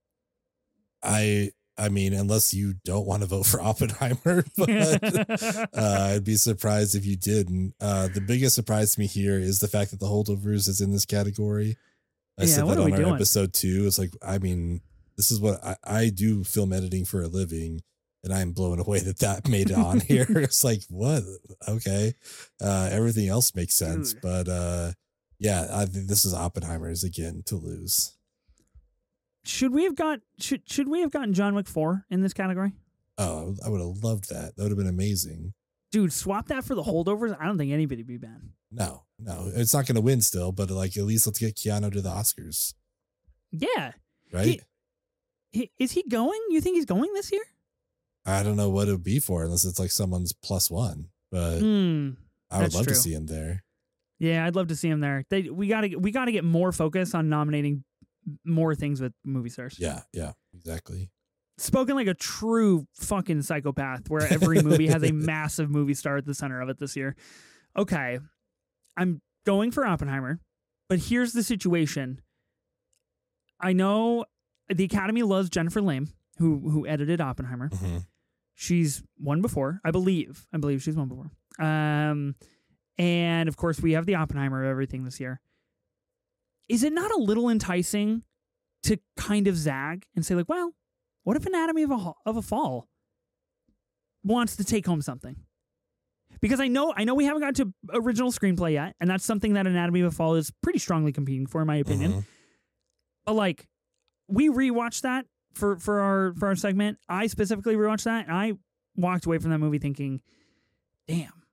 I I mean, unless you don't want to vote for Oppenheimer, but uh, I'd be surprised if you didn't. Uh, the biggest surprise to me here is the fact that The Holdovers is in this category. I Yeah, said what that are on we our doing? episode two. It's like, I mean, this is what I, I do film editing for a living, and I'm blown away that that made it on here. It's like, what? Okay. Uh, everything else makes sense. Dude. But uh, yeah, I think this is Oppenheimer's again to lose. Should we have got should should we have gotten John Wick four in this category? Oh, I would have loved that. That would have been amazing. Dude, swap that for The Holdovers. I don't think anybody would be bad. No, no, it's not going to win still, but like at least let's get Keanu to the Oscars, Yeah. right? He, is he going? You think he's going this year? I don't know what it would be for unless it's like someone's plus one, but Hmm. I would that's love true. to see him there. Yeah, I'd love to see him there. They we got to we got to get more focus on nominating more things with movie stars. Yeah, yeah, exactly. Spoken like a true fucking psychopath, where every movie has a massive movie star at the center of it this year. Okay, I'm going for Oppenheimer, but here's the situation. I know the Academy loves Jennifer Lame, who who edited Oppenheimer. hmm She's won before, I believe. I believe she's won before. Um, and of course, we have the Oppenheimer of everything this year. Is it not a little enticing to kind of zag and say, like, well, what if Anatomy of a of a Fall wants to take home something? Because I know I know we haven't got to original screenplay yet, and that's something that Anatomy of a Fall is pretty strongly competing for, in my opinion. Mhm. But like, we rewatched that for for our for our segment. I specifically rewatched that, and I walked away from that movie thinking, "Damn,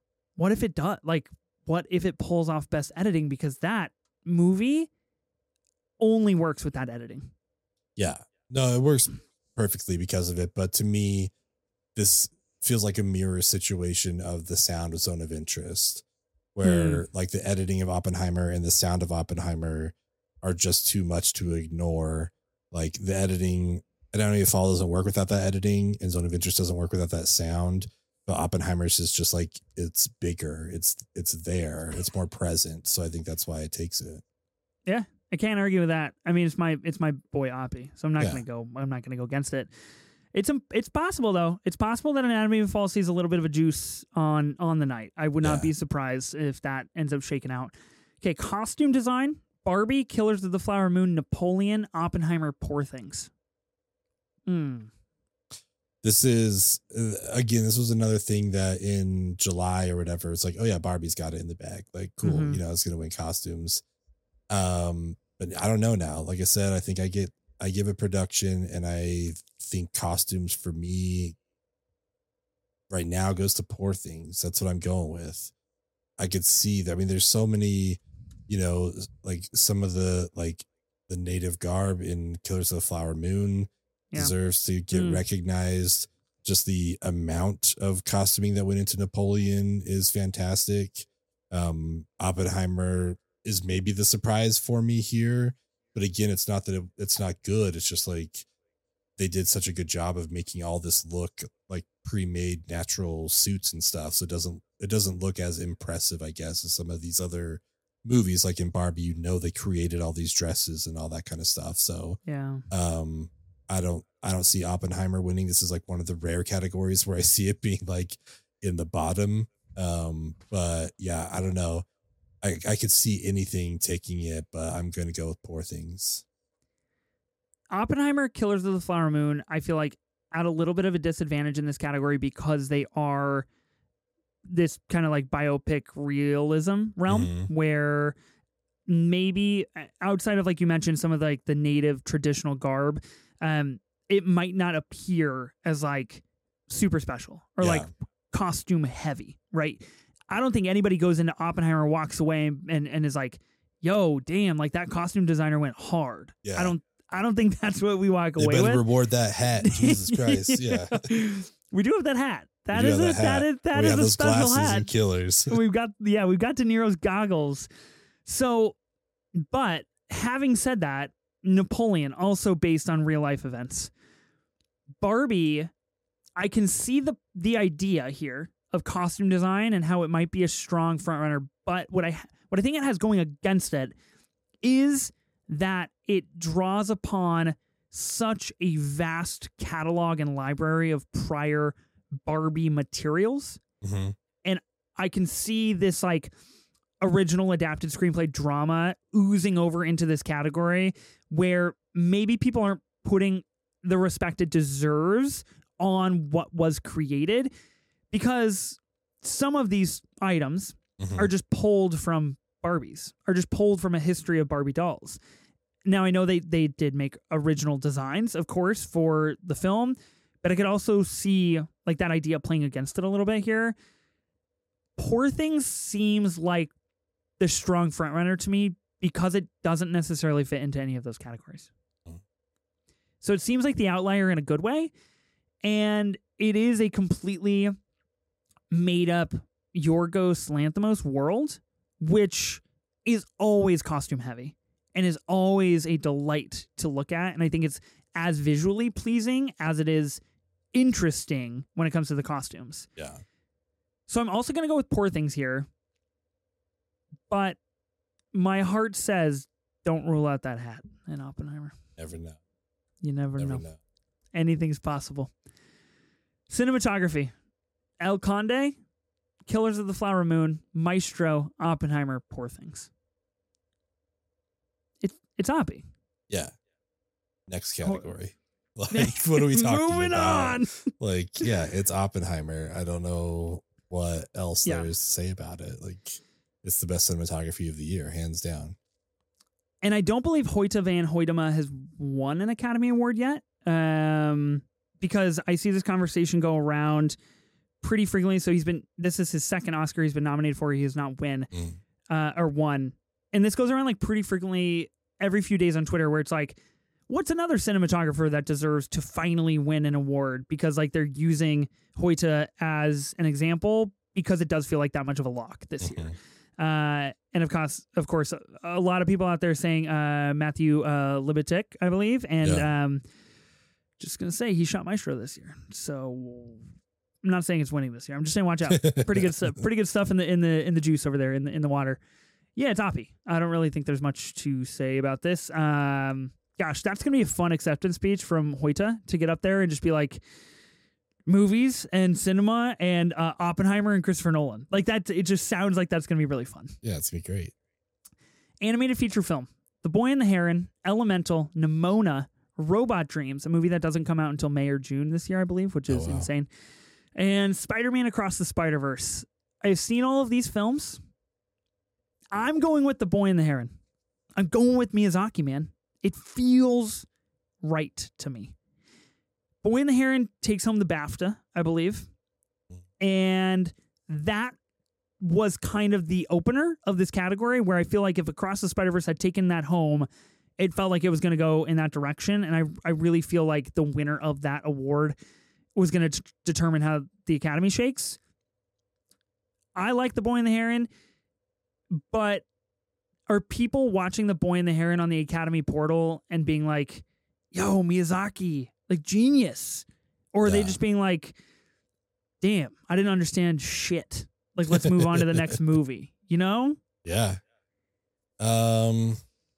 what if it does? Like, what if it pulls off best editing? Because that movie only works with that editing. Yeah. No, it works perfectly because of it. But to me, this feels like a mirror situation of the sound of Zone of Interest, where mm. like the editing of Oppenheimer and the sound of Oppenheimer are just too much to ignore. Like the editing, Anatomy of Fall doesn't work without that editing, and Zone of Interest doesn't work without that sound. But Oppenheimer's is just like, it's bigger. It's, it's there. It's more present. So I think that's why it takes it. Yeah. I can't argue with that. I mean, it's my, it's my boy Oppie. So I'm not Yeah. going to go, I'm not going to go against it. It's, it's possible though. It's possible that Anatomy of a Fall sees a little bit of a juice on, on the night. I would not Yeah. be surprised if that ends up shaking out. Okay. Costume design, Barbie, Killers of the Flower Moon, Napoleon, Oppenheimer, Poor Things. Hmm. This is, uh, again, this was another thing that in July or whatever, it's like, oh yeah, Barbie's got it in the bag. Like, cool. Mhm. You know, it's going to win costumes. Um, but I don't know now. Like I said, I think I get, I give it production, and I think costumes for me right now goes to Poor Things. That's what I'm going with. I could see that. I mean, there's so many, you know, like some of the, like the native garb in Killers of the Flower Moon Yeah. deserves to get Mm. recognized. Just the amount of costuming that went into Napoleon is fantastic. Um, Oppenheimer is maybe the surprise for me here, but again, it's not that it, it's not good. It's just like they did such a good job of making all this look like pre-made natural suits and stuff. So it doesn't, it doesn't look as impressive, I guess, as some of these other movies. Like in Barbie, you know, they created all these dresses and all that kind of stuff. So, Yeah. um, I don't, I don't see Oppenheimer winning. This is like one of the rare categories where I see it being like in the bottom. Um, but yeah, I don't know. I, I could see anything taking it, but I'm going to go with Poor Things. Oppenheimer, Killers of the Flower Moon, I feel like at a little bit of a disadvantage in this category because they are this kind of like biopic realism realm Mhm. where maybe outside of, like you mentioned, some of the, like the native traditional garb, um, it might not appear as like super special or Yeah. like costume heavy, right? I don't think anybody goes into Oppenheimer, walks away and, and is like, yo, damn, like that costume designer went hard. Yeah. I don't I don't think that's what we walk They away better with. reward that hat. Jesus Christ. Yeah. We do have that hat. That We do is have a, that that hat. is that we is have a those special glasses hat. and Killers. We've got yeah, we've got De Niro's goggles. So, but having said that, Napoleon also based on real life events. Barbie, I can see the the idea here of costume design and how it might be a strong frontrunner, but what I what I think it has going against it is that it draws upon such a vast catalog and library of prior Barbie materials. Mm-hmm. And I can see this like original adapted screenplay drama oozing over into this category where maybe people aren't putting the respect it deserves on what was created, because some of these items Mm-hmm. are just pulled from Barbies, are just pulled from a history of Barbie dolls. Now, I know they, they did make original designs, of course, for the film, but I could also see like that idea playing against it a little bit here. Poor Things seems like the strong frontrunner to me because it doesn't necessarily fit into any of those categories. Mm. So it seems like the outlier in a good way, and it is a completely made up Yorgos Lanthimos world, which is always costume heavy and is always a delight to look at. And I think it's as visually pleasing as it is interesting when it comes to the costumes. Yeah. So I'm also going to go with Poor Things here, but my heart says don't rule out that hat in Oppenheimer. Never know. You never, Never know. know. Anything's possible. Cinematography. El Conde, Killers of the Flower Moon, Maestro, Oppenheimer, Poor Things. It's it's Oppie. Yeah. Next category. Like, what are we talking Moving about? on. Like, yeah, it's Oppenheimer. I don't know what else Yeah. there is to say about it. Like, it's the best cinematography of the year, hands down. And I don't believe Hoyte van Hoytema has won an Academy Award yet, um, because I see this conversation go around pretty frequently. So he's been, this is his second Oscar he's been nominated for. He has not win Mm. uh, or won. And this goes around like pretty frequently every few days on Twitter where it's like, what's another cinematographer that deserves to finally win an award? Because like they're using Hoyte as an example because it does feel like that much of a lock this Mm-hmm. year. Uh, and of course, of course, a lot of people out there saying uh, Matthew uh, Libatic, I believe. And Yeah. um, just going to say he shot Maestro this year. So I'm not saying it's winning this year. I'm just saying watch out. Pretty good stuff. Pretty good stuff in the in the in the juice over there in the in the water. Yeah, it's Oppie. I don't really think there's much to say about this. Um, gosh, that's gonna be a fun acceptance speech from Hoyte to get up there and just be like, movies and cinema and uh, Oppenheimer and Christopher Nolan. Like that. It just sounds like that's gonna be really fun. Yeah, it's gonna be great. Animated feature film: The Boy and the Heron, Elemental, Nimona, Robot Dreams, a movie that doesn't come out until May or June this year, I believe, which is Oh, wow. insane. And Spider-Man Across the Spider-Verse. I've seen all of these films. I'm going with The Boy and the Heron. I'm going with Miyazaki, man. It feels right to me. Boy and the Heron takes home the BAFTA, I believe. And that was kind of the opener of this category where I feel like if Across the Spider-Verse had taken that home, it felt like it was going to go in that direction. And I, I really feel like the winner of that award was going to t- determine how the Academy shakes. I like The Boy and the Heron, but are people watching The Boy and the Heron on the Academy portal and being like, yo, Miyazaki, like genius? Or are they Yeah. just being like, damn, I didn't understand shit. Like, let's move on to the next movie, you know? Yeah. Um,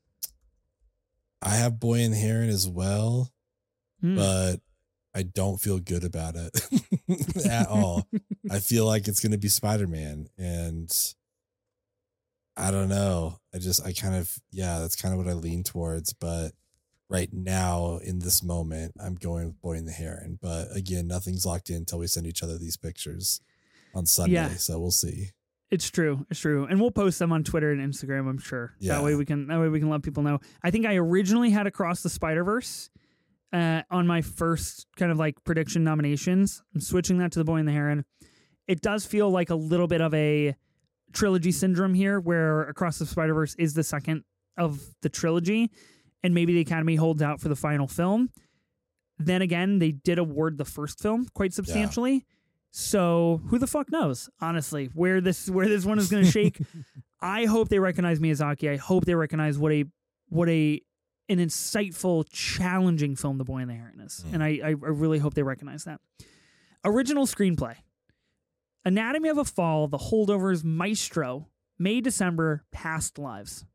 I have Boy and the Heron as well, Hmm. but I don't feel good about it at all. I feel like it's going to be Spider-Man, and I don't know. I just, I kind of, yeah, that's kind of what I lean towards. But right now, in this moment, I'm going with Boy and the Heron. But again, nothing's locked in until we send each other these pictures on Sunday. Yeah. So we'll see. It's true. It's true. And we'll post them on Twitter and Instagram, I'm sure. Yeah. That way we can that way we can let people know. I think I originally had Across the Spider-Verse uh, on my first kind of like prediction nominations. I'm switching that to The Boy and the Heron. It does feel like a little bit of a trilogy syndrome here where Across the Spider-Verse is the second of the trilogy and maybe the Academy holds out for the final film. Then again, they did award the first film quite substantially. So who the fuck knows, honestly, where this where this one is going to shake. I hope they recognize Miyazaki. I hope they recognize what a what a an insightful, challenging film The Boy and the Heron is. Mm. And I, I I really hope they recognize that. Original screenplay: Anatomy of a Fall, The Holdovers, Maestro, May, December, Past Lives.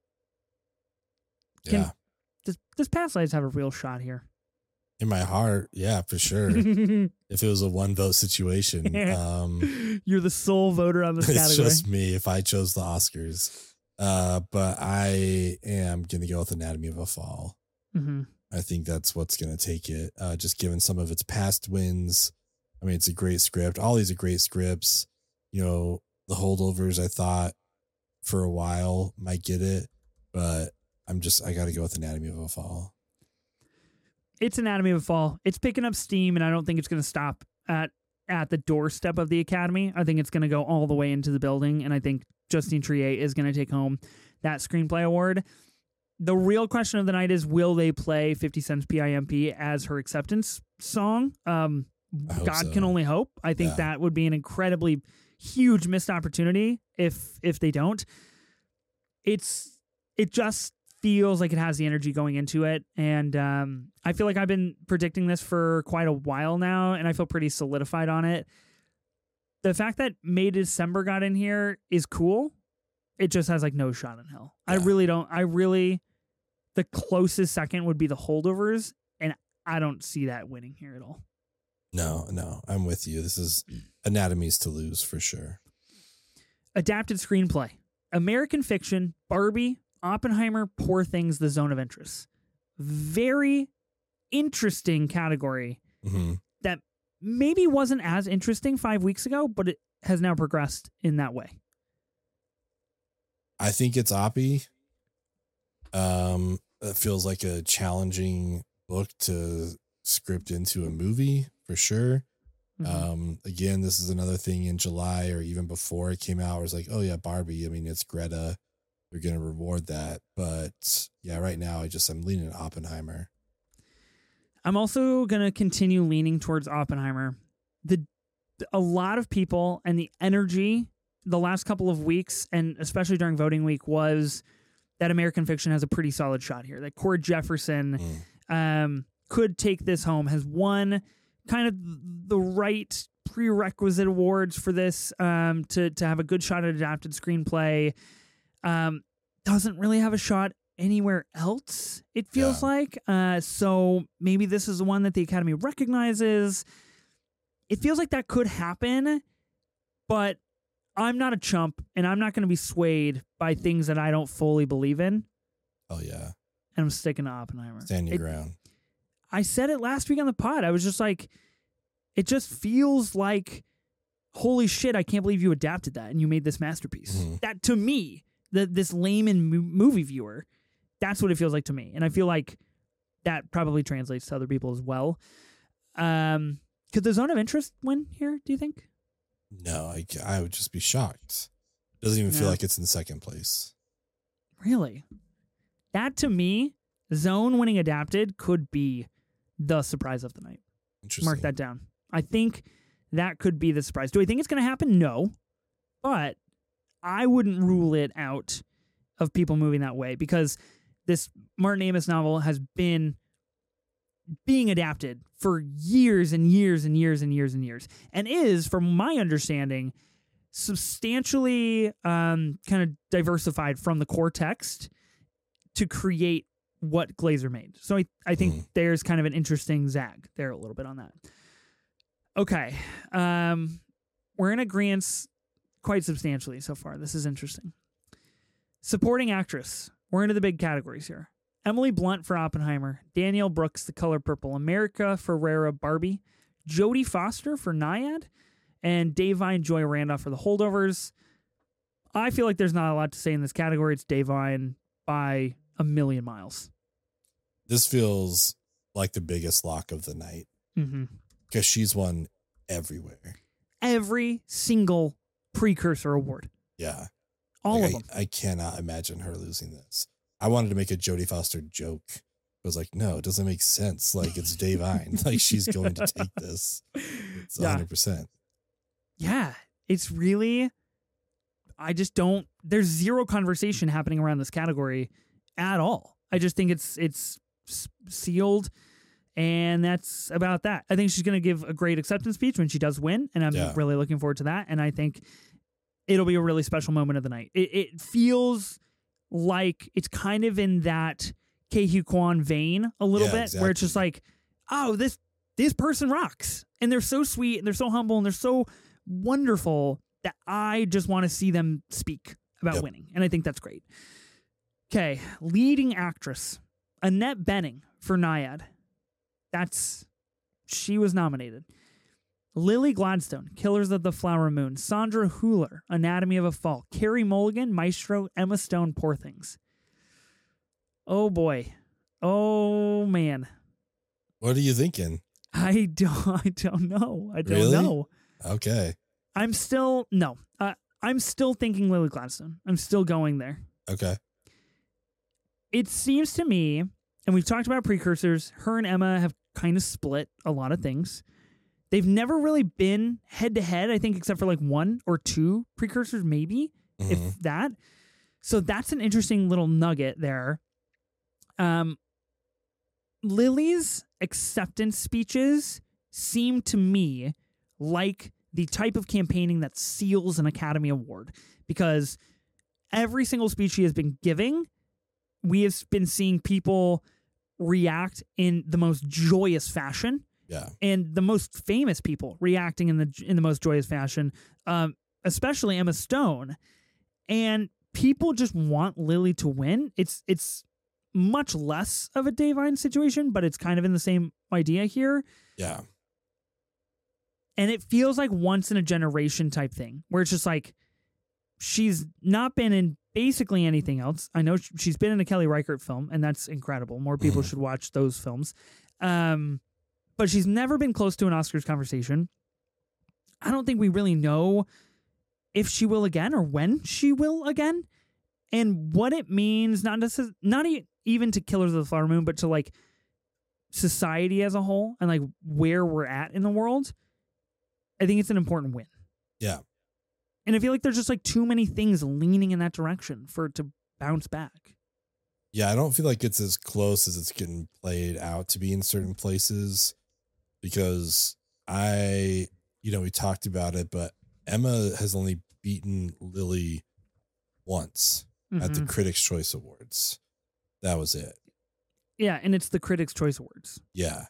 Can- Yeah. Does does Past Lives have a real shot here? In my heart, yeah, for sure. If it was a one vote situation, um, You're the sole voter on this it's category. just me if I chose the Oscars. Uh, but I am going to go with Anatomy of a Fall. Mhm. I think that's what's going to take it. Uh, just given some of its past wins. I mean, it's a great script. All these are great scripts. You know, The Holdovers, I thought for a while might get it, but I'm just, I got to go with Anatomy of a Fall. It's Anatomy of a Fall. It's picking up steam, and I don't think it's going to stop at at the doorstep of the Academy. I think it's going to go all the way into the building, and I think Justine Triet is going to take home that screenplay award. The real question of the night is, will they play fifty Cent's P I M P as her acceptance song? Um, I hope God so. can only hope. I think Yeah. that would be an incredibly huge missed opportunity if if they don't. It's it just feels like it has the energy going into it, and um, I feel like I've been predicting this for quite a while now, and I feel pretty solidified on it. The fact that May December got in here is cool. It just has like no shot in hell. I Yeah. really don't. I really, the closest second would be The Holdovers, and I don't see that winning here at all. No, no, I'm with you. This is Anatomies to lose for sure. Adapted screenplay: American Fiction, Barbie, Oppenheimer, Poor Things, The Zone of Interest. Very interesting category hmm that maybe wasn't as interesting five weeks ago, but it has now progressed in that way. I think it's Oppie. Um, it feels like a challenging book to script into a movie for sure. Mm-hmm. Um, again, this is another thing in July or even before it came out, where it's like, oh yeah, Barbie. I mean, it's Greta. They're going to reward that. But yeah, right now, I just, I'm leaning Oppenheimer. I'm also going to continue leaning towards Oppenheimer. The A lot of people and the energy the last couple of weeks, and especially during voting week, was that American Fiction has a pretty solid shot here. That Cord Jefferson mm. um, could take this home, has won kind of the right prerequisite awards for this um, to, to have a good shot at adapted screenplay. Um, doesn't really have a shot anywhere else, it feels yeah. like. Uh, so maybe this is the one that the Academy recognizes. It feels like that could happen, but I'm not a chump, and I'm not going to be swayed by things that I don't fully believe in. Oh, yeah. And I'm sticking to Oppenheimer. Stand your it, ground. I said it last week on the pod. I was just like, it just feels like, holy shit, I can't believe you adapted that and you made this masterpiece. Mm-hmm. That, to me, the, this layman movie viewer, that's what it feels like to me. And I feel like that probably translates to other people as well. Um, could the Zone of Interest win here, do you think? No, I, I would just be shocked. Doesn't even no. feel like it's in second place. Really? That, to me, Zone winning adapted could be the surprise of the night. Interesting. Mark that down. I think that could be the surprise. Do I think it's going to happen? No. But I wouldn't rule it out of people moving that way, because this Martin Amis novel has been being adapted for years and years and years and years and years, and is, from my understanding, substantially um, kind of diversified from the core text to create what Glazer made. So I, I think mm. there's kind of an interesting zag there a little bit on that. Okay. Um, we're in agreement quite substantially so far. This is interesting. Supporting actress. We're into the big categories here. Emily Blunt for Oppenheimer, Danielle Brooks, The Color Purple, America Ferrera, Barbie, Jodie Foster for Nyad, and Da'Vine Joy Randolph for The Holdovers. I feel like there's not a lot to say in this category. It's Da'Vine by a million miles. This feels like the biggest lock of the night, mm-hmm. because she's won everywhere. Every single precursor award. Yeah. All like of I, them. I cannot imagine her losing this. I wanted to make a Jodie Foster joke. I was like, no, it doesn't make sense. Like, it's Da'Vine. Like, she's going to take this. It's yeah. one hundred percent. Yeah. It's really, I just don't, there's zero conversation happening around this category at all. I just think it's, it's sealed, and that's about that. I think she's going to give a great acceptance speech when she does win, and I'm yeah. really looking forward to that. And I think it'll be a really special moment of the night. It, it feels like it's kind of in that Ke-Huy Quan vein a little yeah, bit, exactly. where it's just like, oh, this this person rocks, and they're so sweet, and they're so humble, and they're so wonderful that I just want to see them speak about yep. winning, and I think that's great. Okay, leading actress, Annette Bening for Nyad. That's, she was nominated. Lily Gladstone, Killers of the Flower Moon. Sandra Hüller, Anatomy of a Fall. Carey Mulligan, Maestro. Emma Stone, Poor Things. Oh boy. Oh man. What are you thinking? I don't, I don't know. I don't really? know. Okay. I'm still, no. Uh, I'm still thinking Lily Gladstone. I'm still going there. Okay. It seems to me, and we've talked about precursors, her and Emma have kind of split a lot of things. They've never really been head-to-head, I think, except for like one or two precursors, maybe, mm-hmm. if that. So that's an interesting little nugget there. Um, Lily's acceptance speeches seem to me like the type of campaigning that seals an Academy Award, because every single speech she has been giving, we have been seeing people react in the most joyous fashion. Yeah. And the most famous people reacting in the in the most joyous fashion, um, especially Emma Stone. And people just want Lily to win. It's it's much less of a Da'Vine situation, but it's kind of in the same idea here. Yeah. And it feels like once in a generation type thing, where it's just like, she's not been in basically anything else. I know she's been in a Kelly Reichardt film, and that's incredible. More people mm. should watch those films. Um, but she's never been close to an Oscars conversation. I don't think we really know if she will again or when she will again, and what it means, not necess- not e- even to Killers of the Flower Moon, but to like society as a whole and like where we're at in the world. I think it's an important win. Yeah. And I feel like there's just like too many things leaning in that direction for it to bounce back. Yeah, I don't feel like it's as close as it's getting played out to be in certain places, because I, you know, we talked about it, but Emma has only beaten Lily once mm-hmm. at the Critics' Choice Awards. That was it. Yeah, and it's the Critics' Choice Awards. Yeah.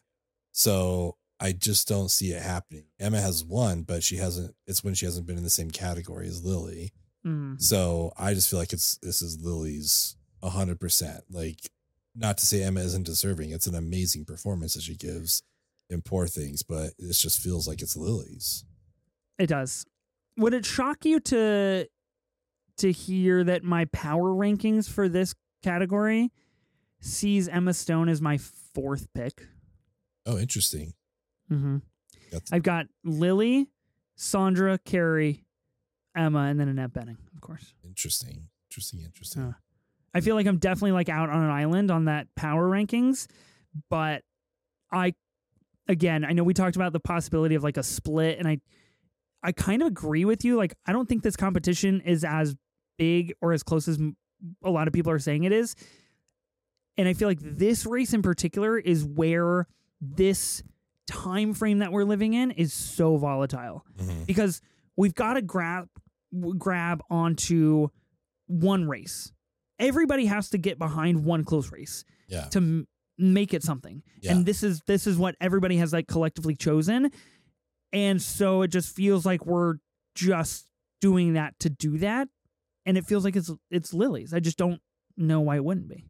So I just don't see it happening. Emma has won, but she hasn't, it's when she hasn't been in the same category as Lily. Mm-hmm. So I just feel like it's, this is Lily's a hundred percent. Like, not to say Emma isn't deserving. It's an amazing performance that she gives in Poor Things, but it just feels like it's Lily's. It does. Would it shock you to, to hear that my power rankings for this category sees Emma Stone as my fourth pick? Oh, interesting. Mm-hmm. I've got Lily, Sandra, Carrie, Emma, and then Annette Bening, of course. Interesting. Interesting. Interesting. Uh, I feel like I'm definitely like out on an island on that power rankings, but I, again, I know we talked about the possibility of like a split, and I, I kind of agree with you. Like, I don't think this competition is as big or as close as a lot of people are saying it is. And I feel like this race in particular is where this time frame that we're living in is so volatile, mm-hmm. because we've got to grab grab onto one race. Everybody has to get behind one close race yeah. to m- make it something. Yeah. And this is this is what everybody has like collectively chosen. And so it just feels like we're just doing that to do that. And it feels like it's it's Lily's. I just don't know why it wouldn't be.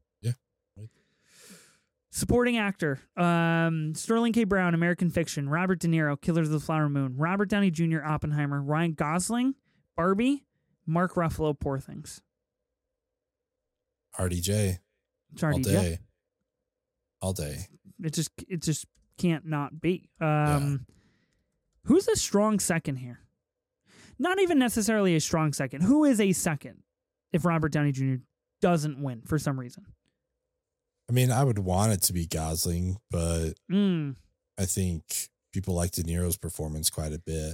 Supporting actor, um, Sterling K. Brown, American Fiction, Robert De Niro, Killers of the Flower Moon, Robert Downey Junior, Oppenheimer, Ryan Gosling, Barbie, Mark Ruffalo, Poor Things. R D J. It's R D J. All day. All day. It just it just can't not be. Um, yeah. Who's a strong second here? Not even necessarily a strong second. Who is a second if Robert Downey Junior doesn't win for some reason? I mean, I would want it to be Gosling, but mm. I think people like De Niro's performance quite a bit.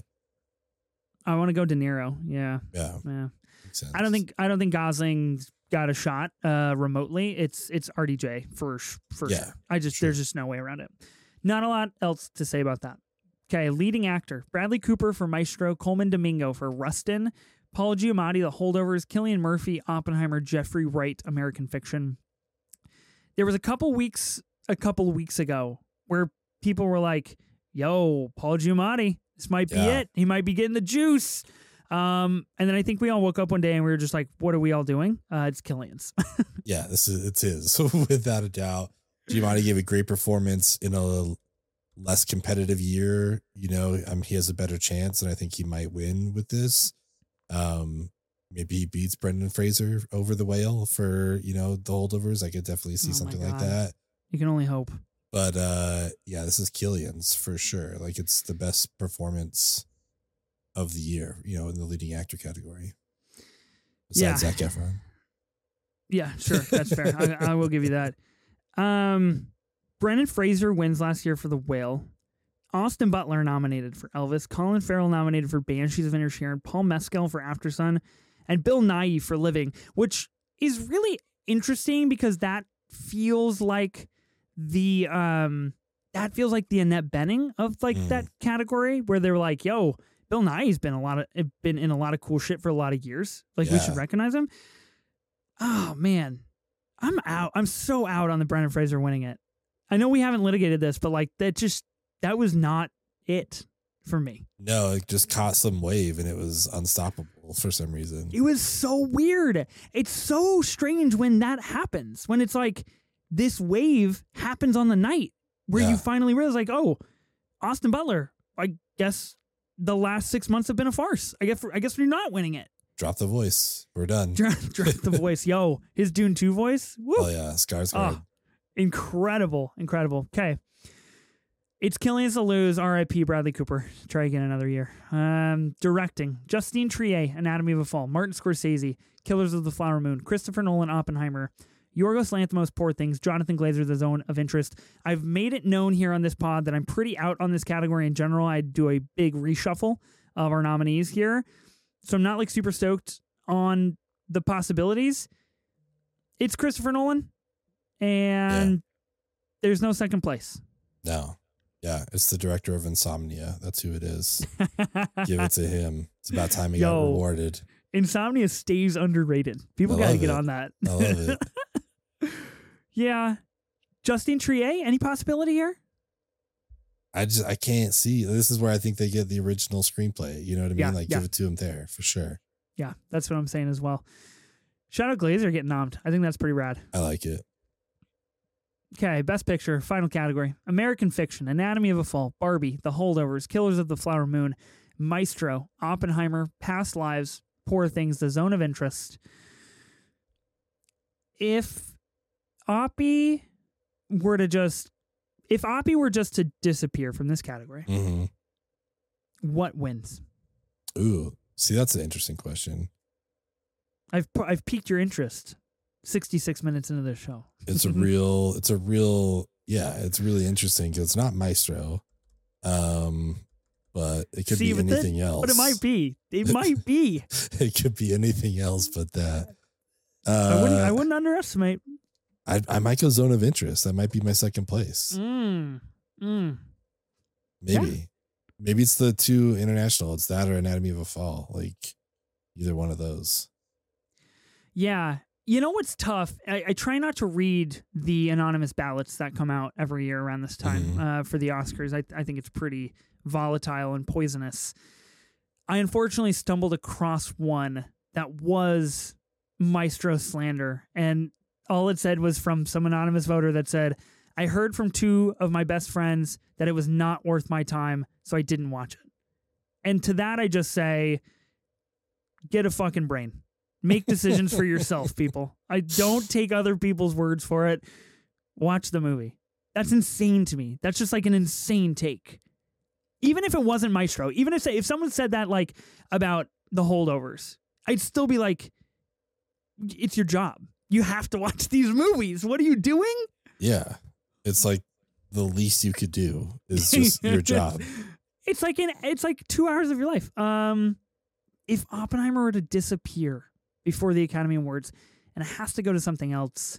I want to go De Niro. Yeah. Yeah. Yeah. Makes sense. I don't think I don't think Gosling's got a shot uh, remotely. It's it's R D J for for yeah, sure. I just sure. there's just no way around it. Not a lot else to say about that. Okay, leading actor Bradley Cooper for Maestro, Coleman Domingo for Rustin, Paul Giamatti, The Holdovers, Cillian Murphy, Oppenheimer, Jeffrey Wright, American Fiction. There was a couple weeks, a couple weeks ago where people were like, yo, Paul Giamatti, this might be yeah. it. He might be getting the juice. Um, and then I think we all woke up one day and we were just like, what are we all doing? Uh, it's Cillian's. yeah, this is, it's his, without a doubt. Giamatti gave a great performance in a less competitive year. You know, um, he has a better chance, and I think he might win with this. Um, Maybe he beats Brendan Fraser over The Whale for, you know, The Holdovers. I could definitely see oh something like that. You can only hope. But uh, yeah, this is Cillian's for sure. Like, it's the best performance of the year, you know, in the leading actor category. Besides yeah. Zac Efron. Yeah, sure. That's fair. I, I will give you that. Um, Brendan Fraser wins last year for The Whale. Austin Butler nominated for Elvis. Colin Farrell nominated for Banshees of Inisherin. Paul Mescal for Aftersun. And Bill Nighy for Living, which is really interesting because that feels like the um that feels like the Annette Bening of like mm. that category, where they were like, yo, Bill Nighy's been a lot of been in a lot of cool shit for a lot of years. Like, yeah. we should recognize him. Oh man. I'm out. I'm so out on the Brendan Fraser winning it. I know we haven't litigated this, but like that just that was not it for me. No, it just caught some wave and it was unstoppable for some reason. It was so weird. It's so strange when that happens, when it's like this wave happens on the night where yeah. you finally realize like, oh, Austin Butler, I guess the last six months have been a farce. I guess, I guess we're not winning it. Drop the voice. We're done. Drop, drop the voice. Yo, his Dune two voice. Woo. Oh yeah. Skarsgård. Oh, incredible. Incredible. Okay. It's killing us to lose. R I P Bradley Cooper. Try again another year. Um, directing. Justine Triet, Anatomy of a Fall. Martin Scorsese, Killers of the Flower Moon. Christopher Nolan, Oppenheimer. Yorgos Lanthimos, Poor Things. Jonathan Glazer, The Zone of Interest. I've made it known here on this pod that I'm pretty out on this category in general. I do a big reshuffle of our nominees here. So I'm not like super stoked on the possibilities. It's Christopher Nolan, and yeah. There's no second place. No. Yeah, it's the director of Insomnia. That's who it is. Give it to him. It's about time he Yo, got rewarded. Insomnia stays underrated. People got to get it. on that. I love it. Yeah. Justine Triet, any possibility here? I just I can't see. This is where I think they get the original screenplay. You know what I mean? Yeah, like yeah. give it to him there for sure. Yeah, that's what I'm saying as well. Shout out Glazer getting nommed. I think that's pretty rad. I like it. Okay, Best Picture, final category. American Fiction, Anatomy of a Fall, Barbie, The Holdovers, Killers of the Flower Moon, Maestro, Oppenheimer, Past Lives, Poor Things, The Zone of Interest. If Oppie were to just, if Oppie were just to disappear from this category, mm-hmm. what wins? Ooh, see, that's an interesting question. I've I've piqued your interest. sixty-six minutes into this show. It's a real, it's a real, yeah, it's really interesting because it's not Maestro, um, but it could See, be anything that, else. But it might be. It might be. It could be anything else but that. Uh, I wouldn't. I wouldn't underestimate. I I might go Zone of Interest. That might be my second place. Mm, mm. Maybe, yeah. maybe it's the two international. It's that or Anatomy of a Fall. Like either one of those. Yeah. You know what's tough? I, I try not to read the anonymous ballots that come out every year around this time mm-hmm. uh, for the Oscars. I, I think it's pretty volatile and poisonous. I unfortunately stumbled across one that was Maestro slander. And all it said was from some anonymous voter that said, I heard from two of my best friends that it was not worth my time, so I didn't watch it. And to that, I just say, get a fucking brain. Make decisions for yourself, people. I don't take other people's words for it. Watch the movie. That's insane to me. That's just like an insane take. Even if it wasn't Maestro, even if if someone said that like about The Holdovers, I'd still be like, it's your job. You have to watch these movies. What are you doing? Yeah. It's like the least you could do is just your job. It's like an, it's like two hours of your life. Um, if Oppenheimer were to disappear before the Academy Awards, and it has to go to something else.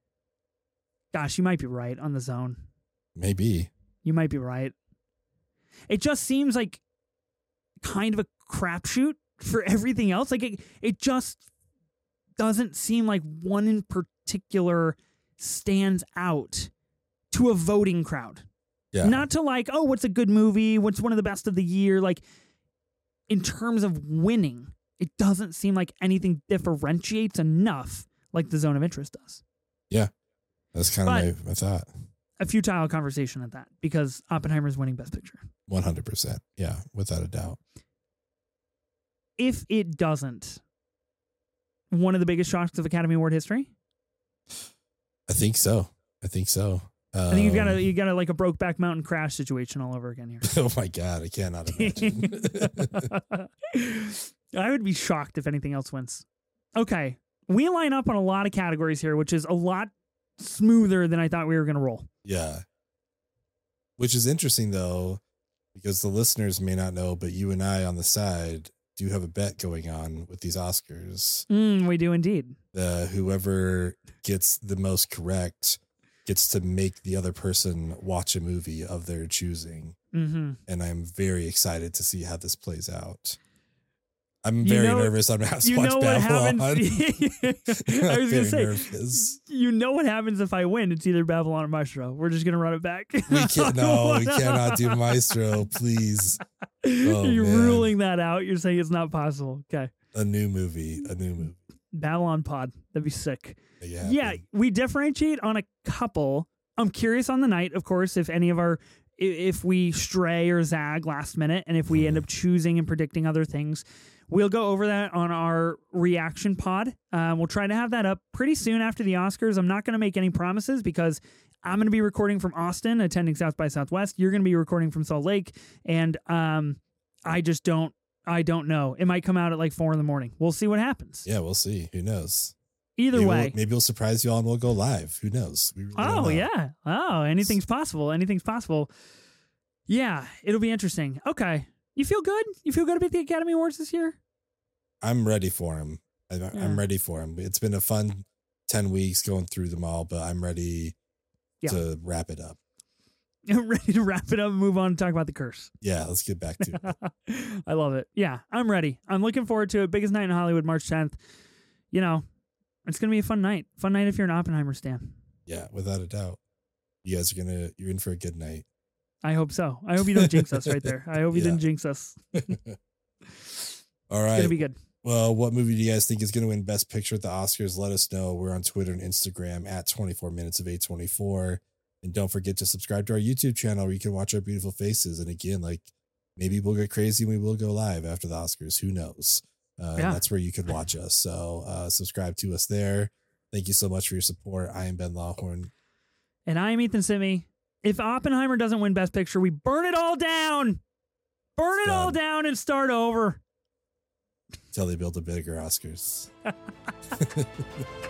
Gosh, you might be right on The Zone. Maybe. You might be right. It just seems like kind of a crapshoot for everything else. Like it, it just doesn't seem like one in particular stands out to a voting crowd. Yeah. Not to like, oh, what's a good movie? What's one of the best of the year? Like, in terms of winning, it doesn't seem like anything differentiates enough like The Zone of Interest does. Yeah, that's kind but of my, my thought. A futile conversation at that because Oppenheimer's winning Best Picture. one hundred percent. Yeah, without a doubt. If it doesn't, one of the biggest shocks of Academy Award history? I think so. I think so. Um, I think you've got a you got a like a Brokeback Mountain crash situation all over again here. Oh my God, I cannot imagine. I would be shocked if anything else wins. Okay, we line up on a lot of categories here, which is a lot smoother than I thought we were going to roll. Yeah. Which is interesting, though, because the listeners may not know, but you and I on the side do have a bet going on with these Oscars. Mm, we do indeed. The whoever gets the most correct gets to make the other person watch a movie of their choosing. Mm-hmm. And I'm very excited to see how this plays out. I'm very you know, nervous. I'm going to have to you watch know Babylon. What happens, I was going to say, nervous. You know what happens if I win? It's either Babylon or Maestro. We're just going to run it back. We can't, no, we cannot do Maestro, please. Oh, You're man. ruling that out. You're saying it's not possible. Okay. A new movie. A new movie. Babylon Pod. That'd be sick. Yeah, yeah we differentiate on a couple. I'm curious on the night, of course, if any of our, if we stray or zag last minute, and if we end up choosing and predicting other things. we'll go over that on our reaction pod. Uh, we'll try to have that up pretty soon after the Oscars. I'm not going to make any promises because I'm going to be recording from Austin, attending South by Southwest. You're going to be recording from Salt Lake, and um, I just don't. I don't know. It might come out at like four in the morning. We'll see what happens. Yeah, we'll see. Who knows? Either maybe way, we'll, maybe we'll surprise you all and we'll go live. Who knows? We really oh yeah. Oh, anything's possible. Anything's possible. Yeah, it'll be interesting. Okay, you feel good? You feel good about the Academy Awards this year? I'm ready for him. I, Yeah. I'm ready for him. It's been a fun ten weeks going through them all, but I'm ready Yeah. to wrap it up. Ready to wrap it up and move on and talk about The Curse. Yeah, let's get back to it. I love it. Yeah, I'm ready. I'm looking forward to it. Biggest night in Hollywood, March tenth. You know, it's going to be a fun night. Fun night if you're an Oppenheimer stan. Yeah, without a doubt. You guys are going to, you're in for a good night. I hope so. I hope you don't jinx us right there. I hope you Yeah. didn't jinx us. All It's right. going to be good. Well, what movie do you guys think is going to win Best Picture at the Oscars? Let us know. We're on Twitter and Instagram at twenty-four minutes of eight twenty-four. And don't forget to subscribe to our YouTube channel where you can watch our beautiful faces. And again, like maybe we'll get crazy and we will go live after the Oscars. Who knows? Uh, Yeah. and that's where you could watch us. So uh, subscribe to us there. Thank you so much for your support. I am Ben Lawhorn. And I'm Ethan Simi. If Oppenheimer doesn't win Best Picture, we burn it all down. Burn It's it all done. down and start over. Until they build a bigger Oscars.